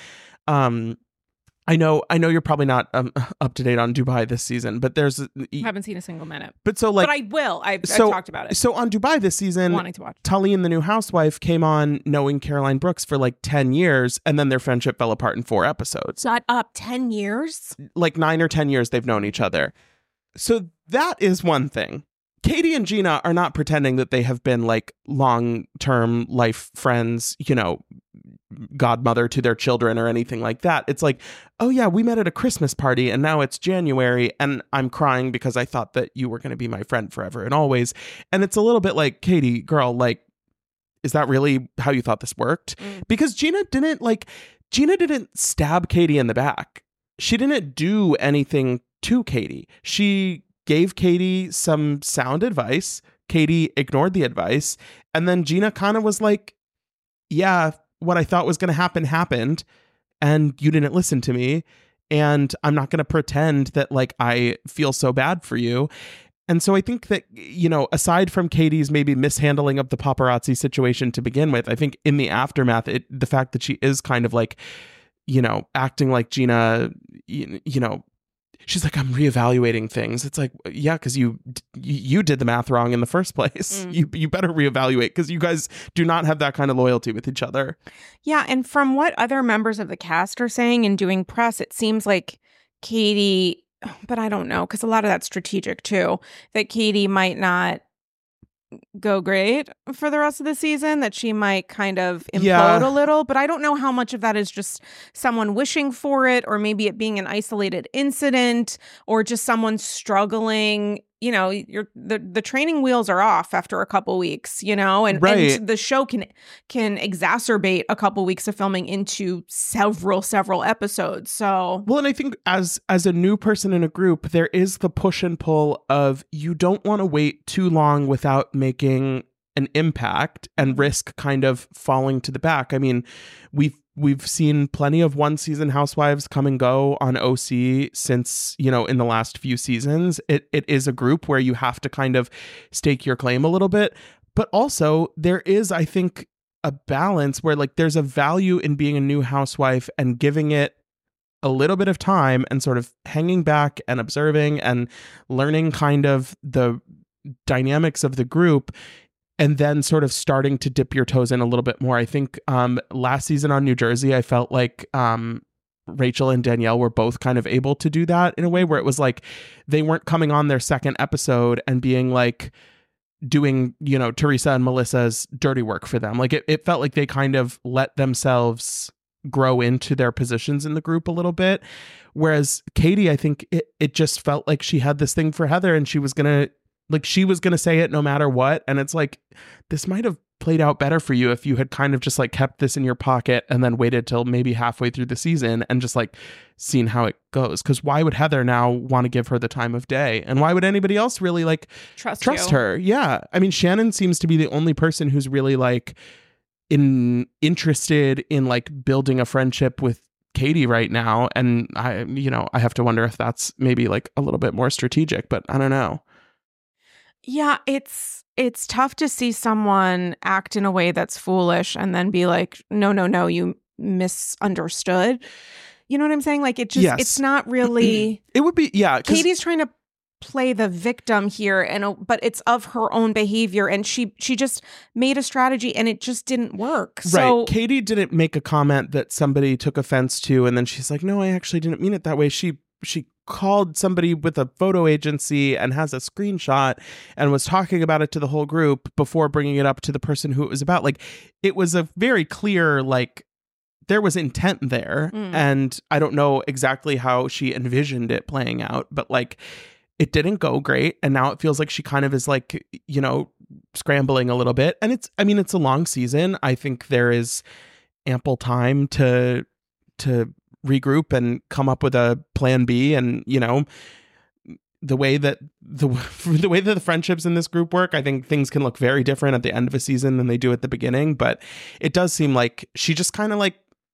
know you're probably not up to date on Dubai this season, but I haven't seen a single minute. But so like, but I will. I've talked about it. So on Dubai this season, wanting to watch. Tully, the new housewife, came on knowing Caroline Brooks for like 10 years, and then their friendship fell apart in 4 episodes. Shut up, 10 years? Like 9 or 10 years they've known each other. So that is one thing. Katie and Gina are not pretending that they have been like long-term life friends, godmother to their children or anything like that. It's like, oh yeah, we met at a Christmas party and now it's January and I'm crying because I thought that you were going to be my friend forever and always. And it's a little bit like, Katie, girl, like, is that really how you thought this worked? Because Gina didn't stab Katie in the back. She didn't do anything to Katie. She gave Katie some sound advice. Katie ignored the advice. And then Gina kind of was like, yeah, what I thought was going to happen happened. And you didn't listen to me. And I'm not going to pretend that like I feel so bad for you. And so I think that, aside from Katie's maybe mishandling of the paparazzi situation to begin with, I think in the aftermath, the fact that she is kind of like, acting like Gina, she's like, I'm reevaluating things. It's like, yeah, because you did the math wrong in the first place. You better reevaluate because you guys do not have that kind of loyalty with each other. Yeah, and from what other members of the cast are saying and doing press, it seems like Katie, but I don't know, because a lot of that's strategic too, that Katie might not go great for the rest of the season, that she might kind of implode a little, but I don't know how much of that is just someone wishing for it, or maybe it being an isolated incident, or just someone struggling. The training wheels are off after a couple weeks, and the show can exacerbate a couple weeks of filming into several episodes. So, well, and I think as a new person in a group, there is the push and pull of you don't want to wait too long without making an impact and risk kind of falling to the back. I mean, we've seen plenty of one season housewives come and go on OC since, in the last few seasons. It is a group where you have to kind of stake your claim a little bit. But also there is, I think, a balance where like there's a value in being a new housewife and giving it a little bit of time and sort of hanging back and observing and learning kind of the dynamics of the group, and then sort of starting to dip your toes in a little bit more. I think last season on New Jersey, I felt like Rachel and Danielle were both kind of able to do that in a way where it was like they weren't coming on their second episode and being like doing, Teresa and Melissa's dirty work for them. Like it felt like they kind of let themselves grow into their positions in the group a little bit. Whereas Katie, I think it just felt like she had this thing for Heather and she was going to say it no matter what. And it's like, this might have played out better for you if you had kind of just like kept this in your pocket and then waited till maybe halfway through the season and just like seen how it goes. Because why would Heather now want to give her the time of day? And why would anybody else really like trust her? Yeah. I mean, Shannon seems to be the only person who's really like interested in like building a friendship with Katie right now. And I have to wonder if that's maybe like a little bit more strategic, but I don't know. Yeah, it's tough to see someone act in a way that's foolish and then be like, no, you misunderstood. You know what I'm saying? Like it just, It's not really. It would be, yeah. Katie's trying to play the victim here, but it's of her own behavior, and she just made a strategy and it just didn't work. So, right. Katie didn't make a comment that somebody took offense to, and then she's like, no, I actually didn't mean it that way. She called somebody with a photo agency and has a screenshot and was talking about it to the whole group before bringing it up to the person who it was about. Like, it was a very clear, like, there was intent there. And I don't know exactly how she envisioned it playing out, but like, it didn't go great. And now it feels like she kind of is like, scrambling a little bit. And it's a long season. I think there is ample time to regroup and come up with a plan B. And, you know, the way that the friendships in this group work, I think things can look very different at the end of a season than they do at the beginning. But it does seem like she just kind of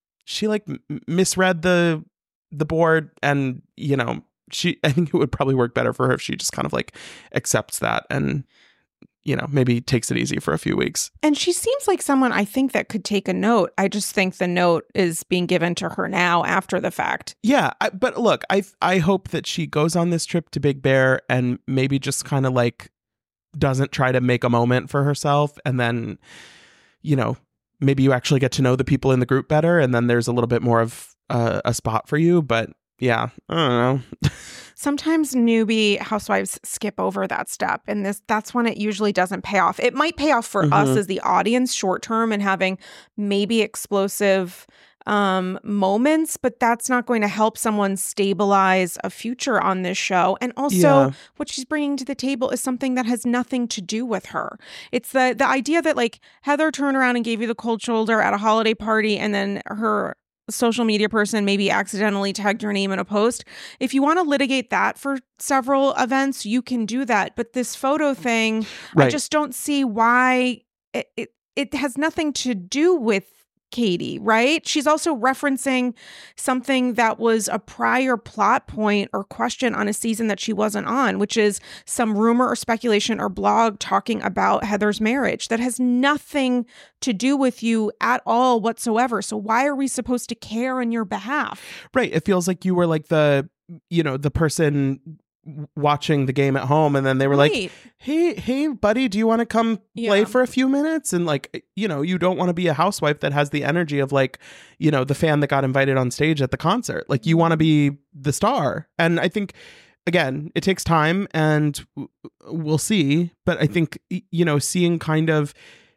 misread the board, and, you know, I think it would probably work better for her if she just kind of like accepts that and, you know, maybe takes it easy for a few weeks. And she seems like someone I think that could take a note. I just think the note is being given to her now after the fact. Yeah. But look, I hope that she goes on this trip to Big Bear and maybe just kind of like doesn't try to make a moment for herself. And then, you know, maybe you actually get to know the people in the group better. And then there's a little bit more of a spot for you. But yeah, I don't know. Sometimes newbie housewives skip over that step, and that's when it usually doesn't pay off. It might pay off for us as the audience short term and having maybe explosive moments, but that's not going to help someone stabilize a future on this show. And also what she's bringing to the table is something that has nothing to do with her. It's the idea that like Heather turned around and gave you the cold shoulder at a holiday party, and then her social media person maybe accidentally tagged your name in a post. If you want to litigate that for several events, you can do that. But this photo thing, right. I just don't see why it has nothing to do with Katie, right? She's also referencing something that was a prior plot point or question on a season that she wasn't on, which is some rumor or speculation or blog talking about Heather's marriage that has nothing to do with you at all whatsoever. So why are we supposed to care on your behalf? Right. It feels like you were like the person watching the game at home, and then they were like, hey buddy, do you want to come play for a few minutes? And like, you know, you don't want to be a housewife that has the energy of like, you know, the fan that got invited on stage at the concert. Like, you want to be the star. And I think, again, it takes time and we'll see, but I think, you know, seeing kind of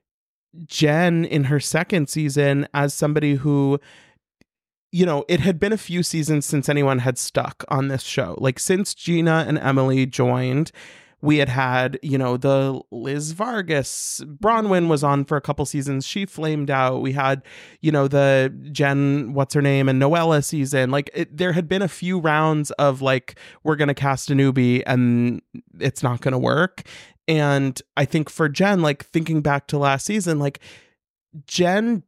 Jen in her second season as somebody who, you know, it had been a few seasons since anyone had stuck on this show. Like, since Gina and Emily joined, we had, you know, the Liz Vargas, Bronwyn was on for a couple seasons. She flamed out. We had, you know, the Jen, what's her name, and Noella season. Like, there had been a few rounds of like, we're going to cast a newbie and it's not going to work. And I think for Jen, like thinking back to last season, like Jen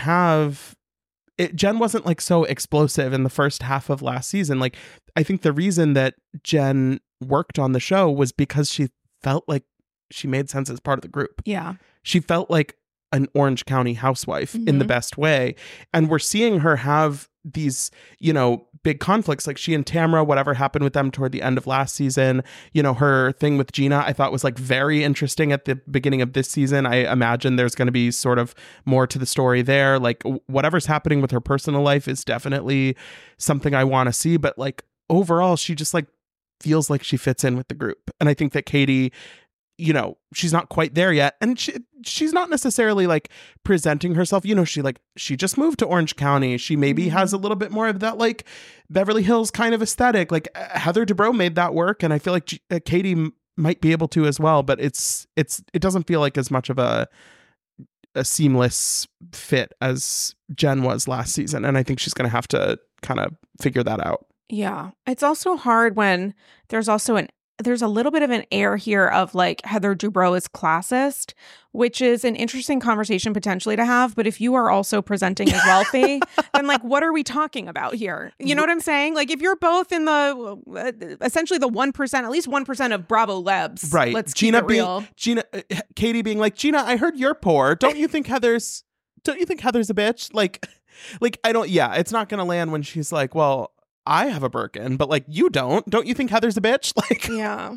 wasn't like so explosive in the first half of last season. Like, I think the reason that Jen worked on the show was because she felt like she made sense as part of the group. Yeah. She felt like an Orange County housewife in the best way. And we're seeing her have these, you know, big conflicts. Like, she and Tamra, whatever happened with them toward the end of last season, you know, her thing with Gina, I thought was like very interesting at the beginning of this season. I imagine there's going to be sort of more to the story there. Like, whatever's happening with her personal life is definitely something I want to see. But like, overall, she just like feels like she fits in with the group. And I think that Katie, you know, she's not quite there yet. And she's not necessarily like presenting herself, you know, she just moved to Orange County. She maybe has a little bit more of that like Beverly Hills kind of aesthetic. Like, Heather Dubrow made that work, and I feel like Katie might be able to as well, but it doesn't feel like as much of a seamless fit as Jen was last season. And I think she's going to have to kind of figure that out. Yeah. It's also hard when there's a little bit of an air here of like Heather Dubrow is classist, which is an interesting conversation potentially to have. But if you are also presenting as wealthy, then like, what are we talking about here? You know what I'm saying? Like, if you're both in the essentially the 1%, at least 1% of Bravo Lebs, right? Let's keep it real. Katie being like, Gina, I heard you're poor. Don't you think Heather's a bitch? Like I don't. Yeah, it's not going to land when she's like, well, I have a Birkin, but like, you don't you think Heather's a bitch? Like, yeah.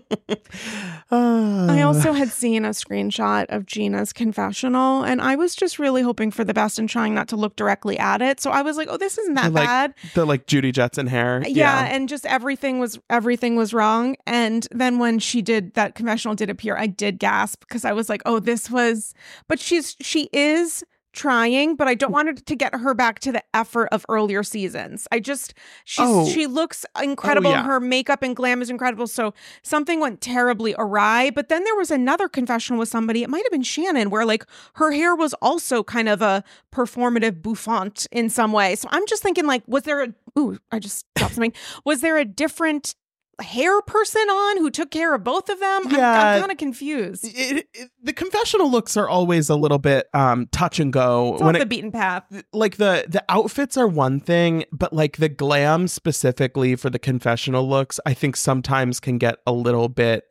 I also had seen a screenshot of Gina's confessional, and I was just really hoping for the best and trying not to look directly at it. So I was like, oh, this isn't that bad. The like Judy Jetson hair. Yeah. And just everything was wrong. And then when that confessional did appear, I did gasp because I was like, oh, but she is trying, but I don't want it to get her back to the effort of earlier seasons. She looks incredible. yeah. Her makeup and glam is incredible. So something went terribly awry. But then there was another confessional with somebody, it might have been Shannon, where like her hair was also kind of a performative bouffant in some way. So I'm just thinking like, was there I just dropped something. Was there a different hair person on who took care of both of them? Yeah. I'm kind of confused. The confessional looks are always a little bit touch and go. It's off the beaten path. Like the outfits are one thing, but like the glam specifically for the confessional looks, I think sometimes can get a little bit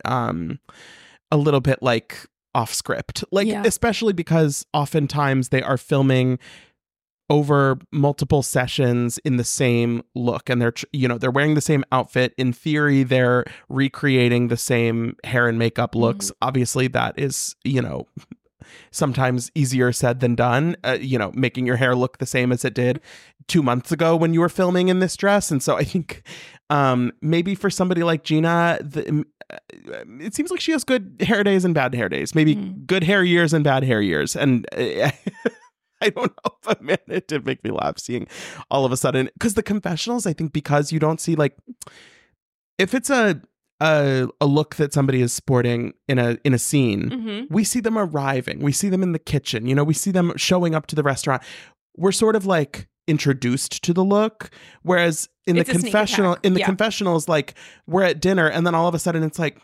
like off script. Like especially because oftentimes they are filming over multiple sessions in the same look, and they're wearing the same outfit. In theory, they're recreating the same hair and makeup looks. Obviously that is, sometimes easier said than done, making your hair look the same as it did 2 months ago when you were filming in this dress. And so I think maybe for somebody like Gina, it seems like she has good hair days and bad hair days, maybe good hair years and bad hair years. And I don't know, but man, it did make me laugh seeing all of a sudden, because the confessionals, I think because you don't see like, if it's a look that somebody is sporting in a scene, we see them arriving, we see them in the kitchen, we see them showing up to the restaurant. We're sort of like introduced to the look, whereas in the confessionals, like we're at dinner and then all of a sudden it's like,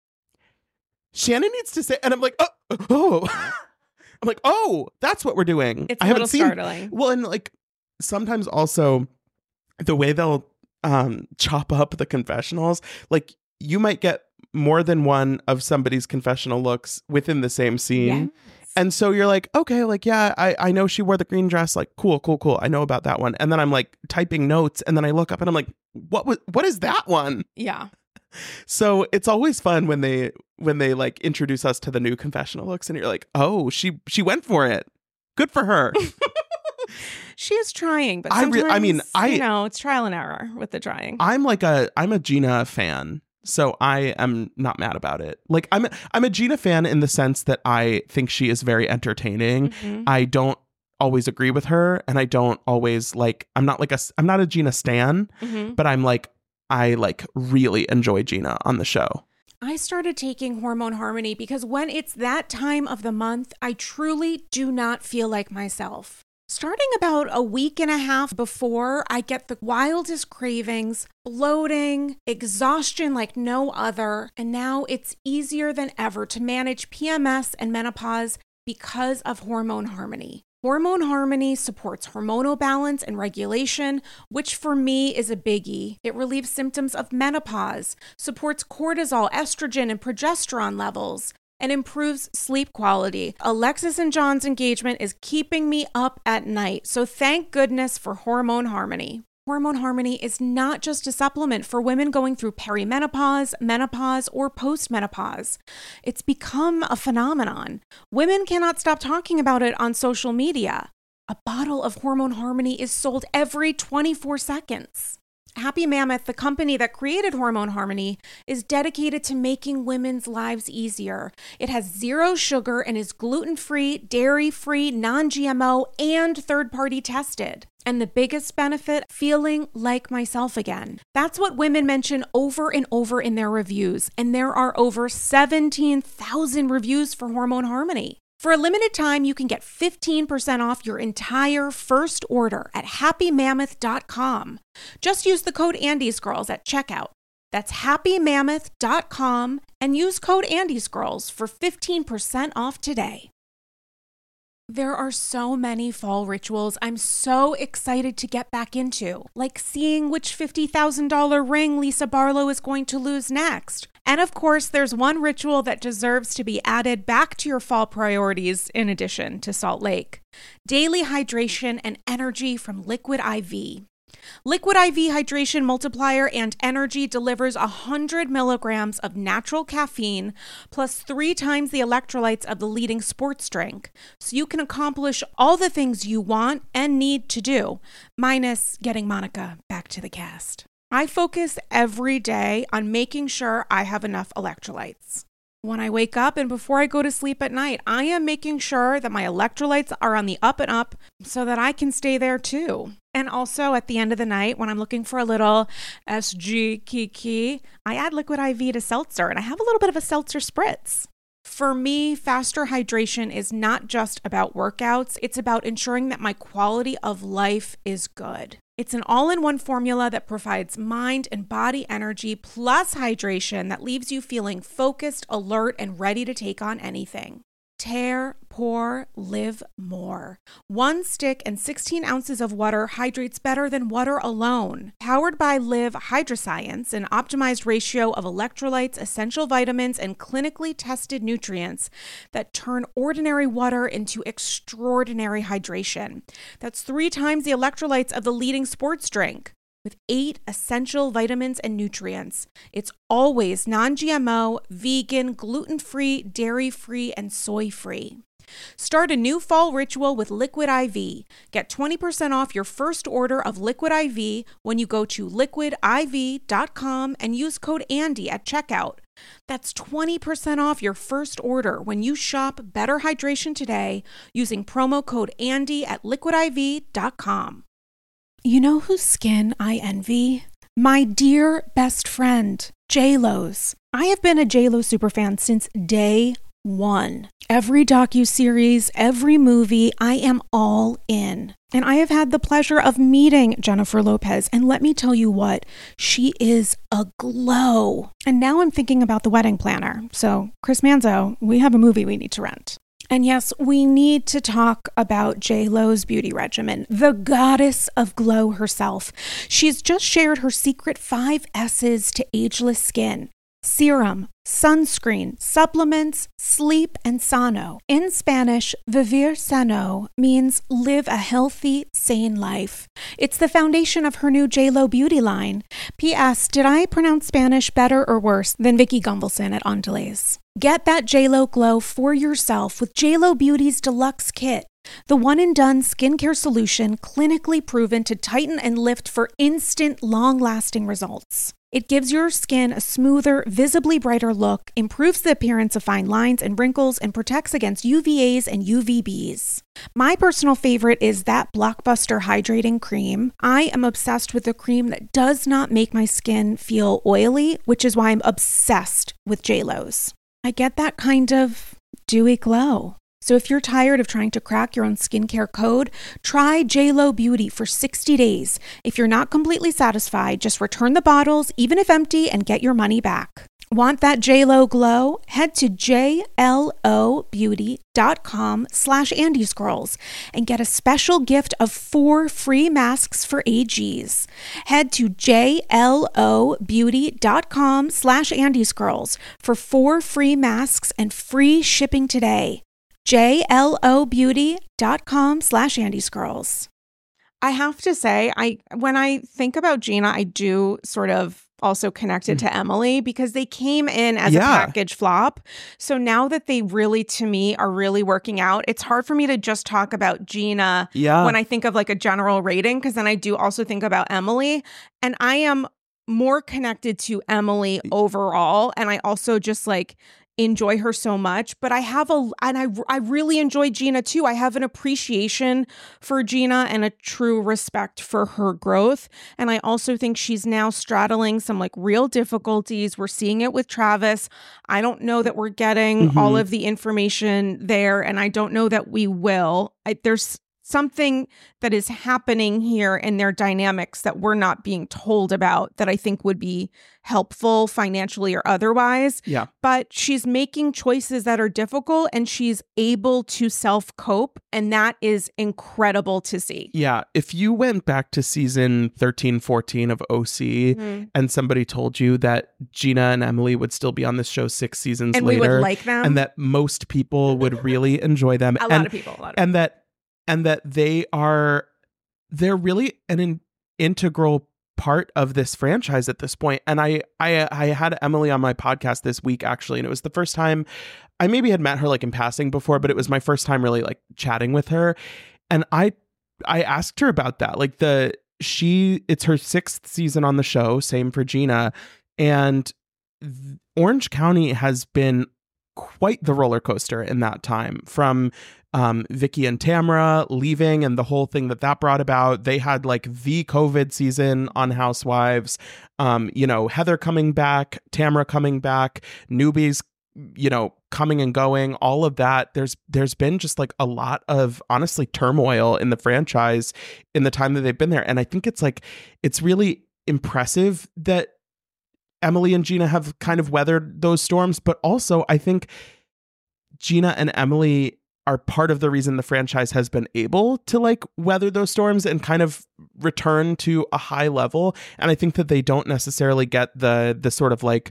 Shannon needs to say, and I'm like, oh. I'm like, oh, that's what we're doing. It's a little startling. Well, and like sometimes also the way they'll chop up the confessionals, like you might get more than one of somebody's confessional looks within the same scene. Yes. And so you're like, okay, like, yeah, I know she wore the green dress. Like, cool. I know about that one. And then I'm like typing notes and then I look up and I'm like, what is that one? Yeah. So it's always fun when they like introduce us to the new confessional looks and you're like, oh, she went for it. Good for her. She is trying, but sometimes, it's trial and error with the trying. I'm a Gina fan, so I am not mad about it. Like I'm a Gina fan in the sense that I think she is very entertaining. I don't always agree with her, and I don't always like. I'm not a Gina stan, but I really enjoy Gina on the show. I started taking Hormone Harmony because when it's that time of the month, I truly do not feel like myself. Starting about a week and a half before, I get the wildest cravings, bloating, exhaustion like no other, and now it's easier than ever to manage PMS and menopause because of Hormone Harmony. Hormone Harmony supports hormonal balance and regulation, which for me is a biggie. It relieves symptoms of menopause, supports cortisol, estrogen, and progesterone levels, and improves sleep quality. Alexis and John's engagement is keeping me up at night, so thank goodness for Hormone Harmony. Hormone Harmony is not just a supplement for women going through perimenopause, menopause, or postmenopause. It's become a phenomenon. Women cannot stop talking about it on social media. A bottle of Hormone Harmony is sold every 24 seconds. Happy Mammoth, the company that created Hormone Harmony, is dedicated to making women's lives easier. It has 0 sugar and is gluten-free, dairy-free, non-GMO, and third-party tested. And the biggest benefit, feeling like myself again. That's what women mention over and over in their reviews. And there are over 17,000 reviews for Hormone Harmony. For a limited time, you can get 15% off your entire first order at happymammoth.com. Just use the code AndysGirls at checkout. That's happymammoth.com and use code AndysGirls for 15% off today. There are so many fall rituals I'm so excited to get back into, like seeing which $50,000 ring Lisa Barlow is going to lose next. And of course, there's one ritual that deserves to be added back to your fall priorities in addition to Salt Lake: daily hydration and energy from Liquid IV. Liquid IV Hydration Multiplier and Energy delivers 100 milligrams of natural caffeine plus 3 times the electrolytes of the leading sports drink, so you can accomplish all the things you want and need to do, minus getting Monica back to the cast. I focus every day on making sure I have enough electrolytes. When I wake up and before I go to sleep at night, I am making sure that my electrolytes are on the up and up so that I can stay there too. And also at the end of the night, when I'm looking for a little SG kiki, I add Liquid IV to seltzer and I have a little bit of a seltzer spritz. For me, faster hydration is not just about workouts. It's about ensuring that my quality of life is good. It's an all-in-one formula that provides mind and body energy plus hydration that leaves you feeling focused, alert, and ready to take on anything. Tear, pour, live more. 1 stick and 16 ounces of water hydrates better than water alone. Powered by Live Hydroscience, an optimized ratio of electrolytes, essential vitamins, and clinically tested nutrients that turn ordinary water into extraordinary hydration. That's 3 times the electrolytes of the leading sports drink. With 8 essential vitamins and nutrients. It's always non-GMO, vegan, gluten-free, dairy-free, and soy-free. Start a new fall ritual with Liquid IV. Get 20% off your first order of Liquid IV when you go to liquidiv.com and use code Andy at checkout. That's 20% off your first order when you shop Better Hydration today using promo code Andy at liquidiv.com. You know whose skin I envy? My dear best friend, J-Lo's. I have been a J-Lo superfan since day one. Every docuseries, every movie, I am all in. And I have had the pleasure of meeting Jennifer Lopez. And let me tell you what, she is a glow. And now I'm thinking about the wedding planner. So, Chris Manzo, we have a movie we need to rent. And yes, we need to talk about J-Lo's beauty regimen, the goddess of glow herself. She's just shared her secret 5 S's to ageless skin: serum, sunscreen, supplements, sleep, and sano. In Spanish, vivir sano means live a healthy, sane life. It's the foundation of her new J-Lo beauty line. P.S. Did I pronounce Spanish better or worse than Vicky Gunvalson at Andalays? Get that J-Lo glow for yourself with J-Lo Beauty's Deluxe Kit, the one-and-done skincare solution clinically proven to tighten and lift for instant, long-lasting results. It gives your skin a smoother, visibly brighter look, improves the appearance of fine lines and wrinkles, and protects against UVAs and UVBs. My personal favorite is that Blockbuster Hydrating Cream. I am obsessed with a cream that does not make my skin feel oily, which is why I'm obsessed with J-Lo's. I get that kind of dewy glow. So if you're tired of trying to crack your own skincare code, try J-Lo Beauty for 60 days. If you're not completely satisfied, just return the bottles, even if empty, and get your money back. Want that J-Lo glow? Head to jlobeauty.com/AndyScrolls and get a special gift of 4 free masks for AGs. Head to jlobeauty.com/AndyScrolls for 4 free masks and free shipping today. jlobeauty.com/AndyScrolls. I have to say, when I think about Gina, I do sort of also connected to Emily because they came in as a package flop. So now that they really, to me, are really working out, it's hard for me to just talk about Gina when I think of like a general rating, because then I do also think about Emily. And I am more connected to Emily overall. And I also just like enjoy her so much, but I really enjoy Gina too. I have an appreciation for Gina and a true respect for her growth. And I also think she's now straddling some like real difficulties. We're seeing it with Travis. I don't know that we're getting all of the information there, and I don't know that we will. There's something that is happening here in their dynamics that we're not being told about that I think would be helpful financially or otherwise. Yeah. But she's making choices that are difficult and she's able to self-cope. And that is incredible to see. Yeah. If you went back to season 13, 14 of OC and somebody told you that Gina and Emily would still be on this show 6 seasons and later. We would like them. And that most people would really enjoy them. A lot of people. And that they're really an integral part of this franchise at this point. And I had Emily on my podcast this week, actually, and it was the first time I maybe had met her like in passing before, but it was my first time really like chatting with her. And I asked her about that. Like it's her 6th season on the show, same for Gina. And Orange County has been quite the roller coaster in that time, from Vicky and Tamra leaving and the whole thing that brought about. They had like the COVID season on Housewives, Heather coming back, Tamra coming back, newbies, coming and going, all of that. There's been just like a lot of, honestly, turmoil in the franchise in the time that they've been there. And I think it's really impressive that Emily and Gina have kind of weathered those storms. But also, I think Gina and Emily are part of the reason the franchise has been able to like weather those storms and kind of return to a high level. And I think that they don't necessarily get the sort of like,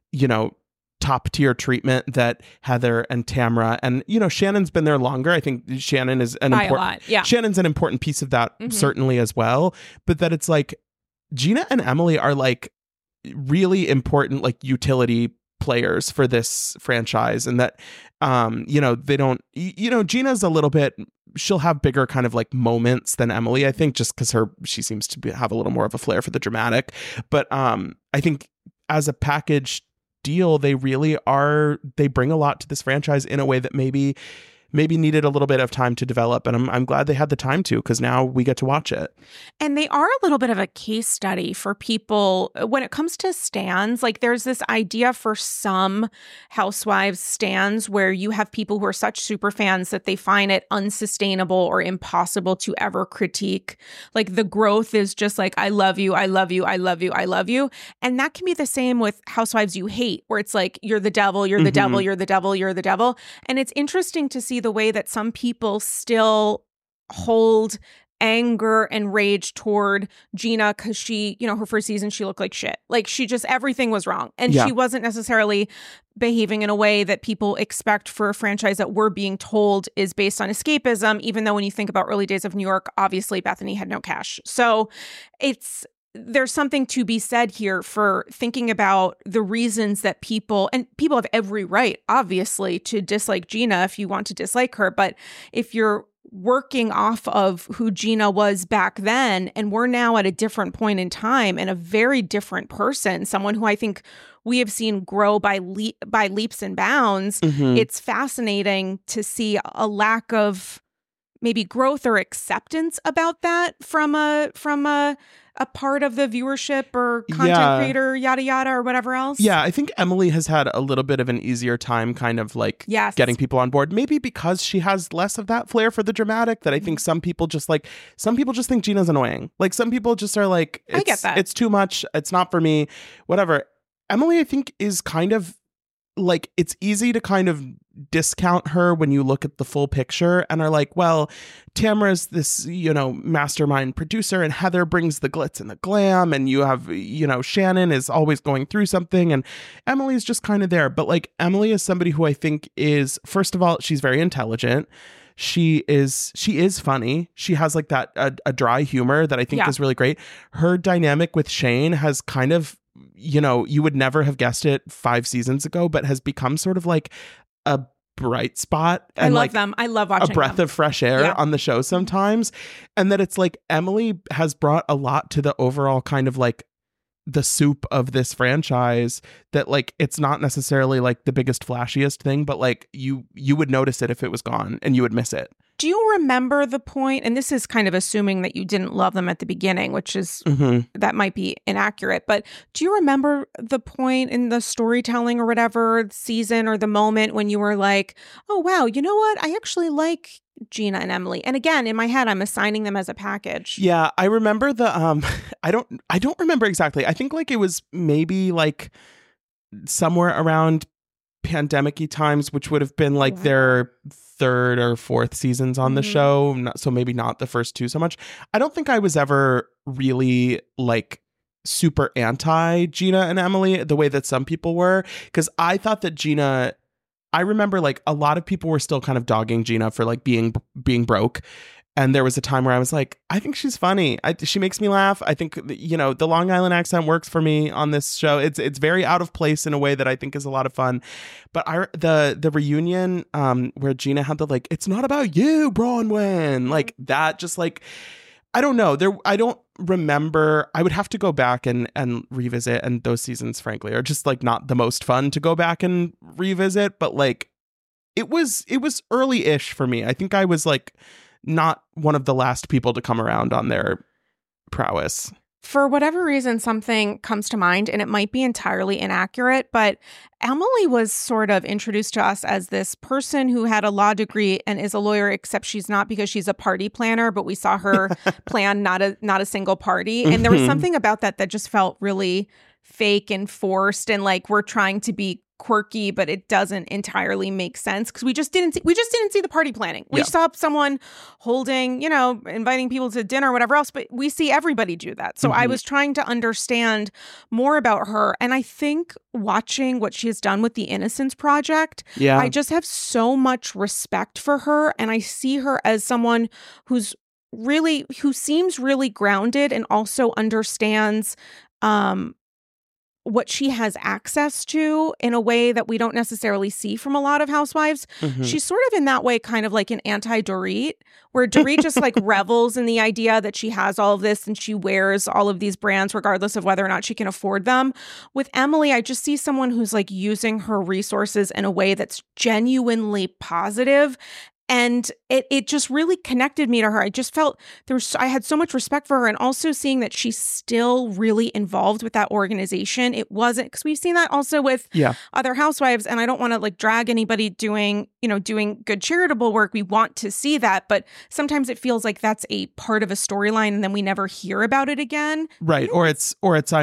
top tier treatment that Heather and Tamra and, Shannon's been there longer. I think Shannon is Shannon's an important piece of that, certainly, as well. But that it's like Gina and Emily are like really important, like, utility players for this franchise. And that, they don't, Gina's a little bit, she'll have bigger kind of like moments than Emily, I think, just because she seems to have a little more of a flair for the dramatic. But I think as a package deal, they bring a lot to this franchise in a way that maybe needed a little bit of time to develop. And I'm glad they had the time to, because now we get to watch it. And they are a little bit of a case study for people when it comes to stans. Like, there's this idea for some Housewives stans where you have people who are such super fans that they find it unsustainable or impossible to ever critique. Like, the growth is just like, I love you, I love you, I love you, I love you. And that can be the same with Housewives you hate, where it's like, you're the devil, you're the devil, you're the devil, you're the devil. And it's interesting to see the way that some people still hold anger and rage toward Gina, because she, her first season, she looked like shit. Like, she just, everything was wrong. And she wasn't necessarily behaving in a way that people expect for a franchise that we're being told is based on escapism, even though when you think about early days of New York, obviously Bethany had no cash. So there's something to be said here for thinking about the reasons that people have every right, obviously, to dislike Gina if you want to dislike her. But if you're working off of who Gina was back then, and we're now at a different point in time and a very different person, someone who I think we have seen grow by leaps and bounds, it's fascinating to see a lack of maybe growth or acceptance about that from a part of the viewership or content creator, yada, yada, or whatever else. Yeah, I think Emily has had a little bit of an easier time kind of like getting people on board. Maybe because she has less of that flair for the dramatic, that I think some people just think Gina's annoying. Like, some people just are like, I get that. It's too much. It's not for me. Whatever. Emily, I think, is kind of like, it's easy to kind of discount her when you look at the full picture and are like, well, Tamra's this, mastermind producer, and Heather brings the glitz and the glam, and you have, Shannon is always going through something, and Emily's just kind of there. But like, Emily is somebody who I think is, first of all, she's very intelligent. She is funny. She has like that a dry humor that I think is really great. Her dynamic with Shane has kind of, you would never have guessed it 5 seasons ago, but has become sort of like a bright spot. And I love like them. I love watching a breath of fresh air on the show sometimes. And that it's like Emily has brought a lot to the overall kind of like the soup of this franchise, that like, it's not necessarily like the biggest flashiest thing, but like you would notice it if it was gone and you would miss it. Do you remember the point, and this is kind of assuming that you didn't love them at the beginning, which is, that might be inaccurate, but do you remember the point in the storytelling or whatever season, or the moment when you were like, oh, wow, you know what? I actually like Gina and Emily. And again, in my head, I'm assigning them as a package. Yeah, I remember I don't remember exactly. I think like it was maybe like somewhere around pandemic-y times, which would have been like their 3rd or 4th seasons on the show. So maybe not the first 2 so much. I don't think I was ever really like super anti Gina and Emily the way that some people were, because I thought that Gina, I remember like a lot of people were still kind of dogging Gina for like being broke. And there was a time where I was like, I think she's funny. She makes me laugh. I think, the Long Island accent works for me on this show. It's very out of place in a way that I think is a lot of fun. But the reunion where Gina had the it's not about you, Bronwyn. Like that, just like, I don't know. I don't remember. I would have to go back and revisit, and those seasons frankly are just like not the most fun to go back and revisit, but like it was early-ish for me. I think I was like not one of the last people to come around on their prowess. For whatever reason, something comes to mind, and it might be entirely inaccurate, but Emily was sort of introduced to us as this person who had a law degree and is a lawyer, except she's not, because she's a party planner, but we saw her plan not a single party. And there was something about that just felt really fake and forced, and like we're trying to be quirky, but it doesn't entirely make sense because we just didn't see the party planning. We saw someone holding, inviting people to dinner or whatever else, but we see everybody do that. So I was trying to understand more about her. And I think watching what she has done with the Innocence Project, I just have so much respect for her. And I see her as someone who seems really grounded and also understands, what she has access to in a way that we don't necessarily see from a lot of housewives. She's sort of in that way kind of like an anti-Dorit, where Dorit just like revels in the idea that she has all of this and she wears all of these brands regardless of whether or not she can afford them. With Emily, I just see someone who's like using her resources in a way that's genuinely positive. And it just really connected me to her. I just felt I had so much respect for her, and also seeing that she's still really involved with that organization. It wasn't, because we've seen that also with other housewives, and I don't want to like drag anybody doing good charitable work. We want to see that, but sometimes it feels like that's a part of a storyline and then we never hear about it again. Right. Or it's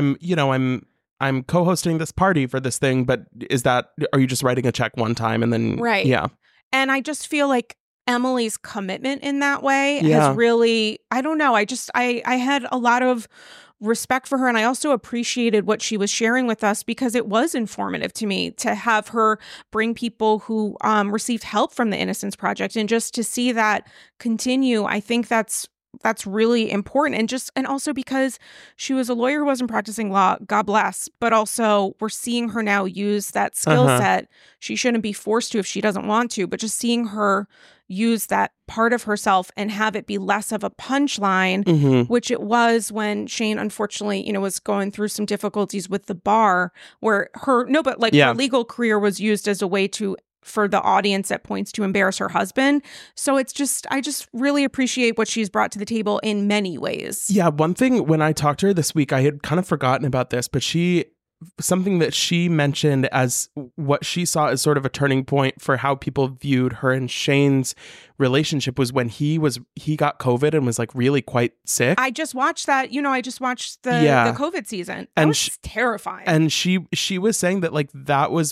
I'm co-hosting this party for this thing, but are you just writing a check one time and then right. Yeah. And I just feel like Emily's commitment in that way has really, I don't know. I had a lot of respect for her. And I also appreciated what she was sharing with us because it was informative to me to have her bring people who received help from the Innocence Project, and just to see that continue. I think that's really important. And also because she was a lawyer who wasn't practicing law, God bless, but also we're seeing her now use that skill set. She shouldn't be forced to if she doesn't want to, but just seeing her use that part of herself and have it be less of a punchline, which it was when Shane, unfortunately, was going through some difficulties with the bar, where her legal career was used as a way for the audience at points to embarrass her husband. So I just really appreciate what she's brought to the table in many ways. Yeah. One thing, when I talked to her this week, I had kind of forgotten about this, but something that she mentioned as what she saw as sort of a turning point for how people viewed her and Shane's relationship was when he got COVID and was like really quite sick. I just watched that, I just watched the COVID season. That was terrifying. And she was saying that like that was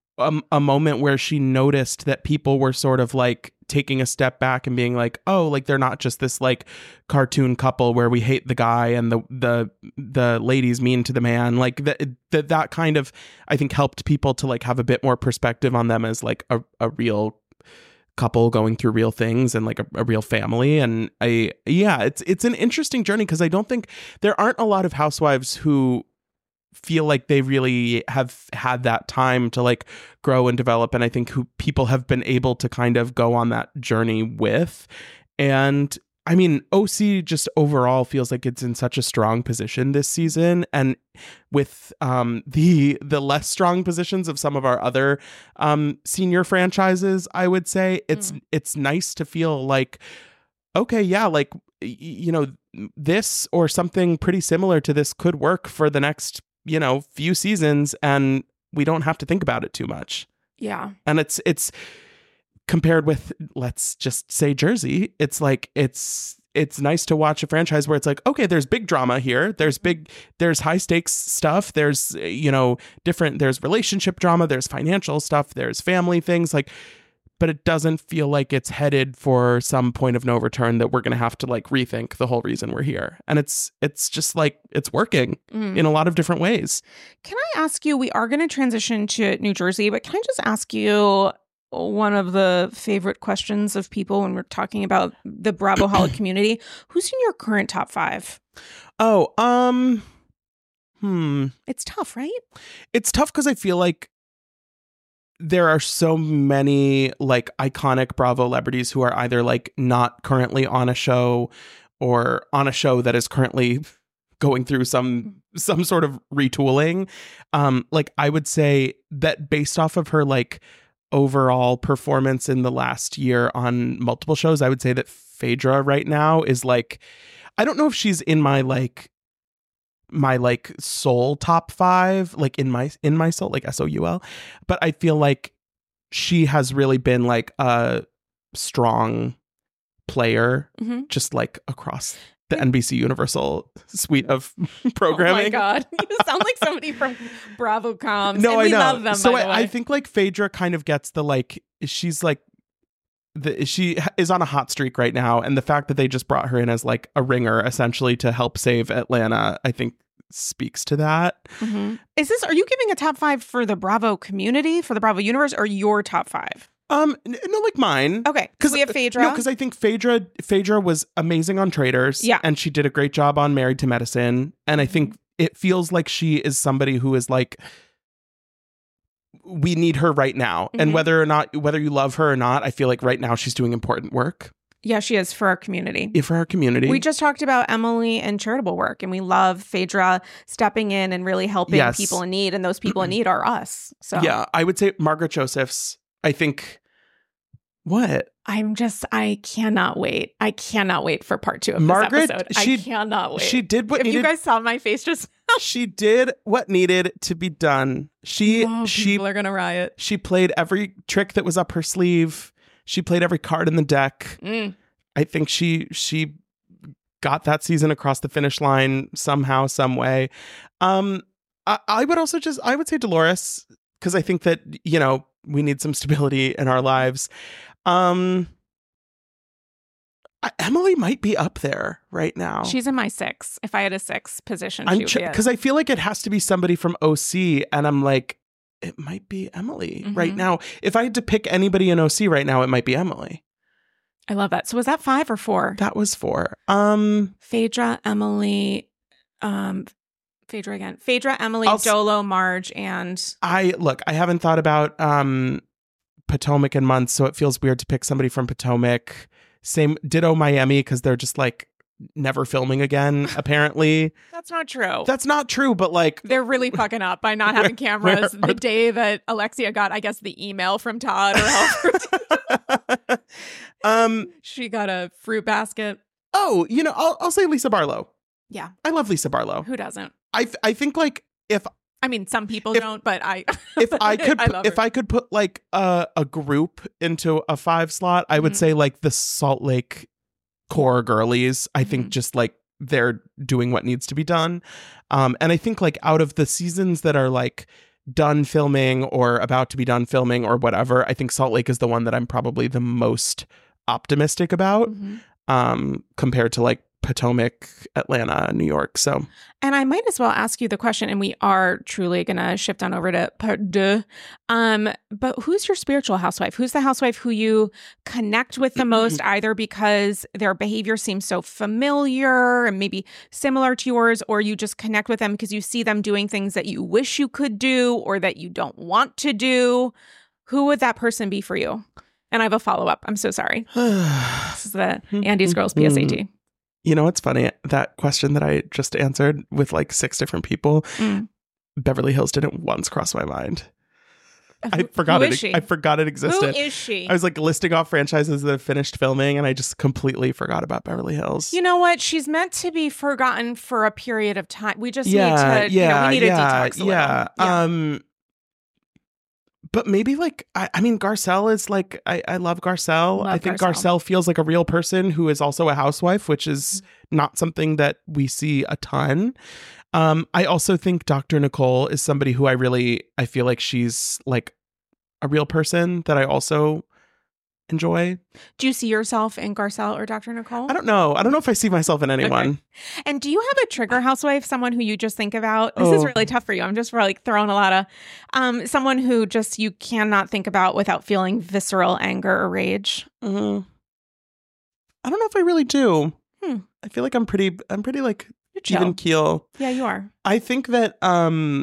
a moment where she noticed that people were sort of like taking a step back and being like, oh, like they're not just this like cartoon couple where we hate the guy and the lady's mean to the man. Like that kind of, I think, helped people to like have a bit more perspective on them as like a real couple going through real things and like a real family. And it's an interesting journey because I don't think there aren't a lot of housewives who feel like they really have had that time to like grow and develop, and I think who people have been able to kind of go on that journey with. And I mean, OC just overall feels like it's in such a strong position this season, and with the less strong positions of some of our other senior franchises, I would say it's nice to feel like, okay, yeah, like this or something pretty similar to this could work for the next few seasons, and we don't have to think about it too much. Yeah. And it's compared with, let's just say, Jersey, it's like it's nice to watch a franchise where it's like, okay, there's big drama here, there's high stakes stuff, there's there's relationship drama, there's financial stuff, there's family things, like, but it doesn't feel like it's headed for some point of no return that we're going to have to like rethink the whole reason we're here. And it's just like, it's working in a lot of different ways. Can I ask you, we are going to transition to New Jersey, but can I just ask you one of the favorite questions of people when we're talking about the Bravoholic community? Who's in your current top 5? Oh, It's tough, right? It's tough because I feel like there are so many like iconic Bravo celebrities who are either like not currently on a show or on a show that is currently going through some sort of retooling, like I would say that based off of her like overall performance in the last year on multiple shows, I would say that Phaedra right now is like, I don't know if she's in my soul top 5, like in my soul, like SOUL, but I feel like she has really been like a strong player, just like across the NBC Universal suite of programming. Oh my God. You sound like somebody from BravoCom. No, and I know. Love them, so by the way. I think like Phaedra kind of gets the like, she's like, she is on a hot streak right now. And the fact that they just brought her in as like a ringer essentially to help save Atlanta, I think speaks to that. Are you giving a top 5 for the Bravo community, for the Bravo universe, or your top 5? No, like mine. Okay, because we have Phaedra. No, because I think Phaedra was amazing on Traitors. Yeah. And she did a great job on Married to Medicine. And I think it feels like she is somebody who is like, we need her right now. And whether you love her or not, I feel like right now she's doing important work. Yeah, she is for our community. For our community. We just talked about Emily and charitable work, and we love Phaedra stepping in and really helping people in need, and those people in need are us. So yeah, I would say Margaret Josephs. I think. What? I cannot wait. I cannot wait for part 2 of Margaret, this episode. I cannot wait. She did what if needed. you guys saw my face just she did what needed to be done. People are gonna riot. She played every trick that was up her sleeve. She played every card in the deck. I think she got that season across the finish line somehow, some way. I would say Dolores, because I think that, we need some stability in our lives. Emily might be up there right now. She's in my 6. If I had a 6 position, because I feel like it has to be somebody from OC, and I'm like, it might be Emily right now. If I had to pick anybody in OC right now, it might be Emily. I love that. So was that 5 or 4? That was 4. Phaedra, Emily, Phaedra again. Phaedra, Emily, Dolo, Marge, and I haven't thought about Potomac in months, so it feels weird to pick somebody from Potomac. Same ditto Miami, because they're just like never filming again, apparently. That's not true. That's not true, but like they're really fucking up by not having cameras. The day that Alexia got, I guess, the email from Todd or help. She got a fruit basket. Oh, I'll say Lisa Barlow. Yeah. I love Lisa Barlow. Who doesn't? I think like some people don't, but if I could put like a group into a 5 slot, I would say like the Salt Lake core girlies. I think just like they're doing what needs to be done. And I think like out of the seasons that are like done filming or about to be done filming or whatever, I think Salt Lake is the one that I'm probably the most optimistic about, compared to like Potomac, Atlanta, New York. So, and I might as well ask you the question, and we are truly going to shift on over to part 2. But who's your spiritual housewife? Who's the housewife who you connect with the most, either because their behavior seems so familiar and maybe similar to yours, or you just connect with them because you see them doing things that you wish you could do or that you don't want to do? Who would that person be for you? And I have a follow-up. I'm so sorry. This is the Andy's Girls PSAT. It's funny, that question that I just answered with like 6 different people, Beverly Hills didn't once cross my mind. I forgot it existed. Who is she? I was like listing off franchises that have finished filming, and I just completely forgot about Beverly Hills. You know what? She's meant to be forgotten for a period of time. We just need to, we need a detox a little. But maybe like, I mean, Garcelle is like, I love Garcelle. I think Garcelle feels like a real person who is also a housewife, which is not something that we see a ton. I also think Dr. Nicole is somebody who I feel like she's like a real person that I also enjoy. Do you see yourself in Garcelle or Dr. Nicole? I don't know. I don't know if I see myself in anyone. Okay. And do you have a trigger housewife, someone who you just think about? This is really tough for you. I'm just like throwing a lot of, someone who just you cannot think about without feeling visceral anger or rage. I don't know if I really do. I feel like I'm pretty like even keel. Yeah, you are. I think that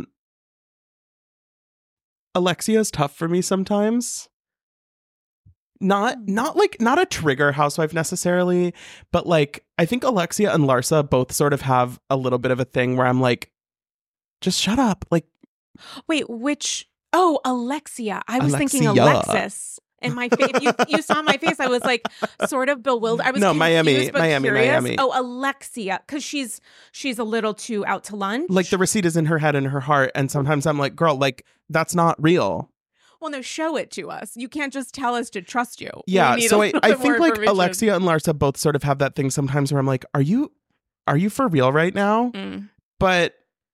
Alexia is tough for me sometimes. Not a trigger housewife necessarily, but like I think Alexia and Larsa both sort of have a little bit of a thing where I'm like, just shut up. Like, wait, which? Oh, Alexia. I was thinking Alexia. Alexis. And my face, you saw my face. I was like sort of bewildered. I was no, confused, Miami. Oh, Alexia, because she's a little too out to lunch. Like the receipt is in her head and her heart, and sometimes I'm like, girl, like that's not real. Well, no, show it to us. You can't just tell us to trust you. Yeah, so I think like Alexia and Larsa both sort of have that thing sometimes where I'm like, are you for real right now? But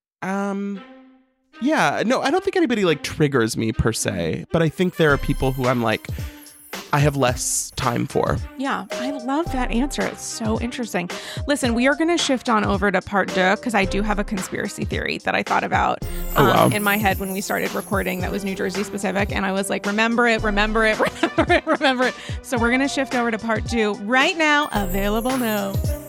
yeah, no, I don't think anybody like triggers me per se, but I think there are people who I'm like, I have less time for. Yeah, I love that answer. It's so interesting. Listen, we are going to shift on over to part two because I do have a conspiracy theory that I thought about in my head when we started recording that was New Jersey specific. And I was like, remember it. So we're going to shift over to part two right now. Available now.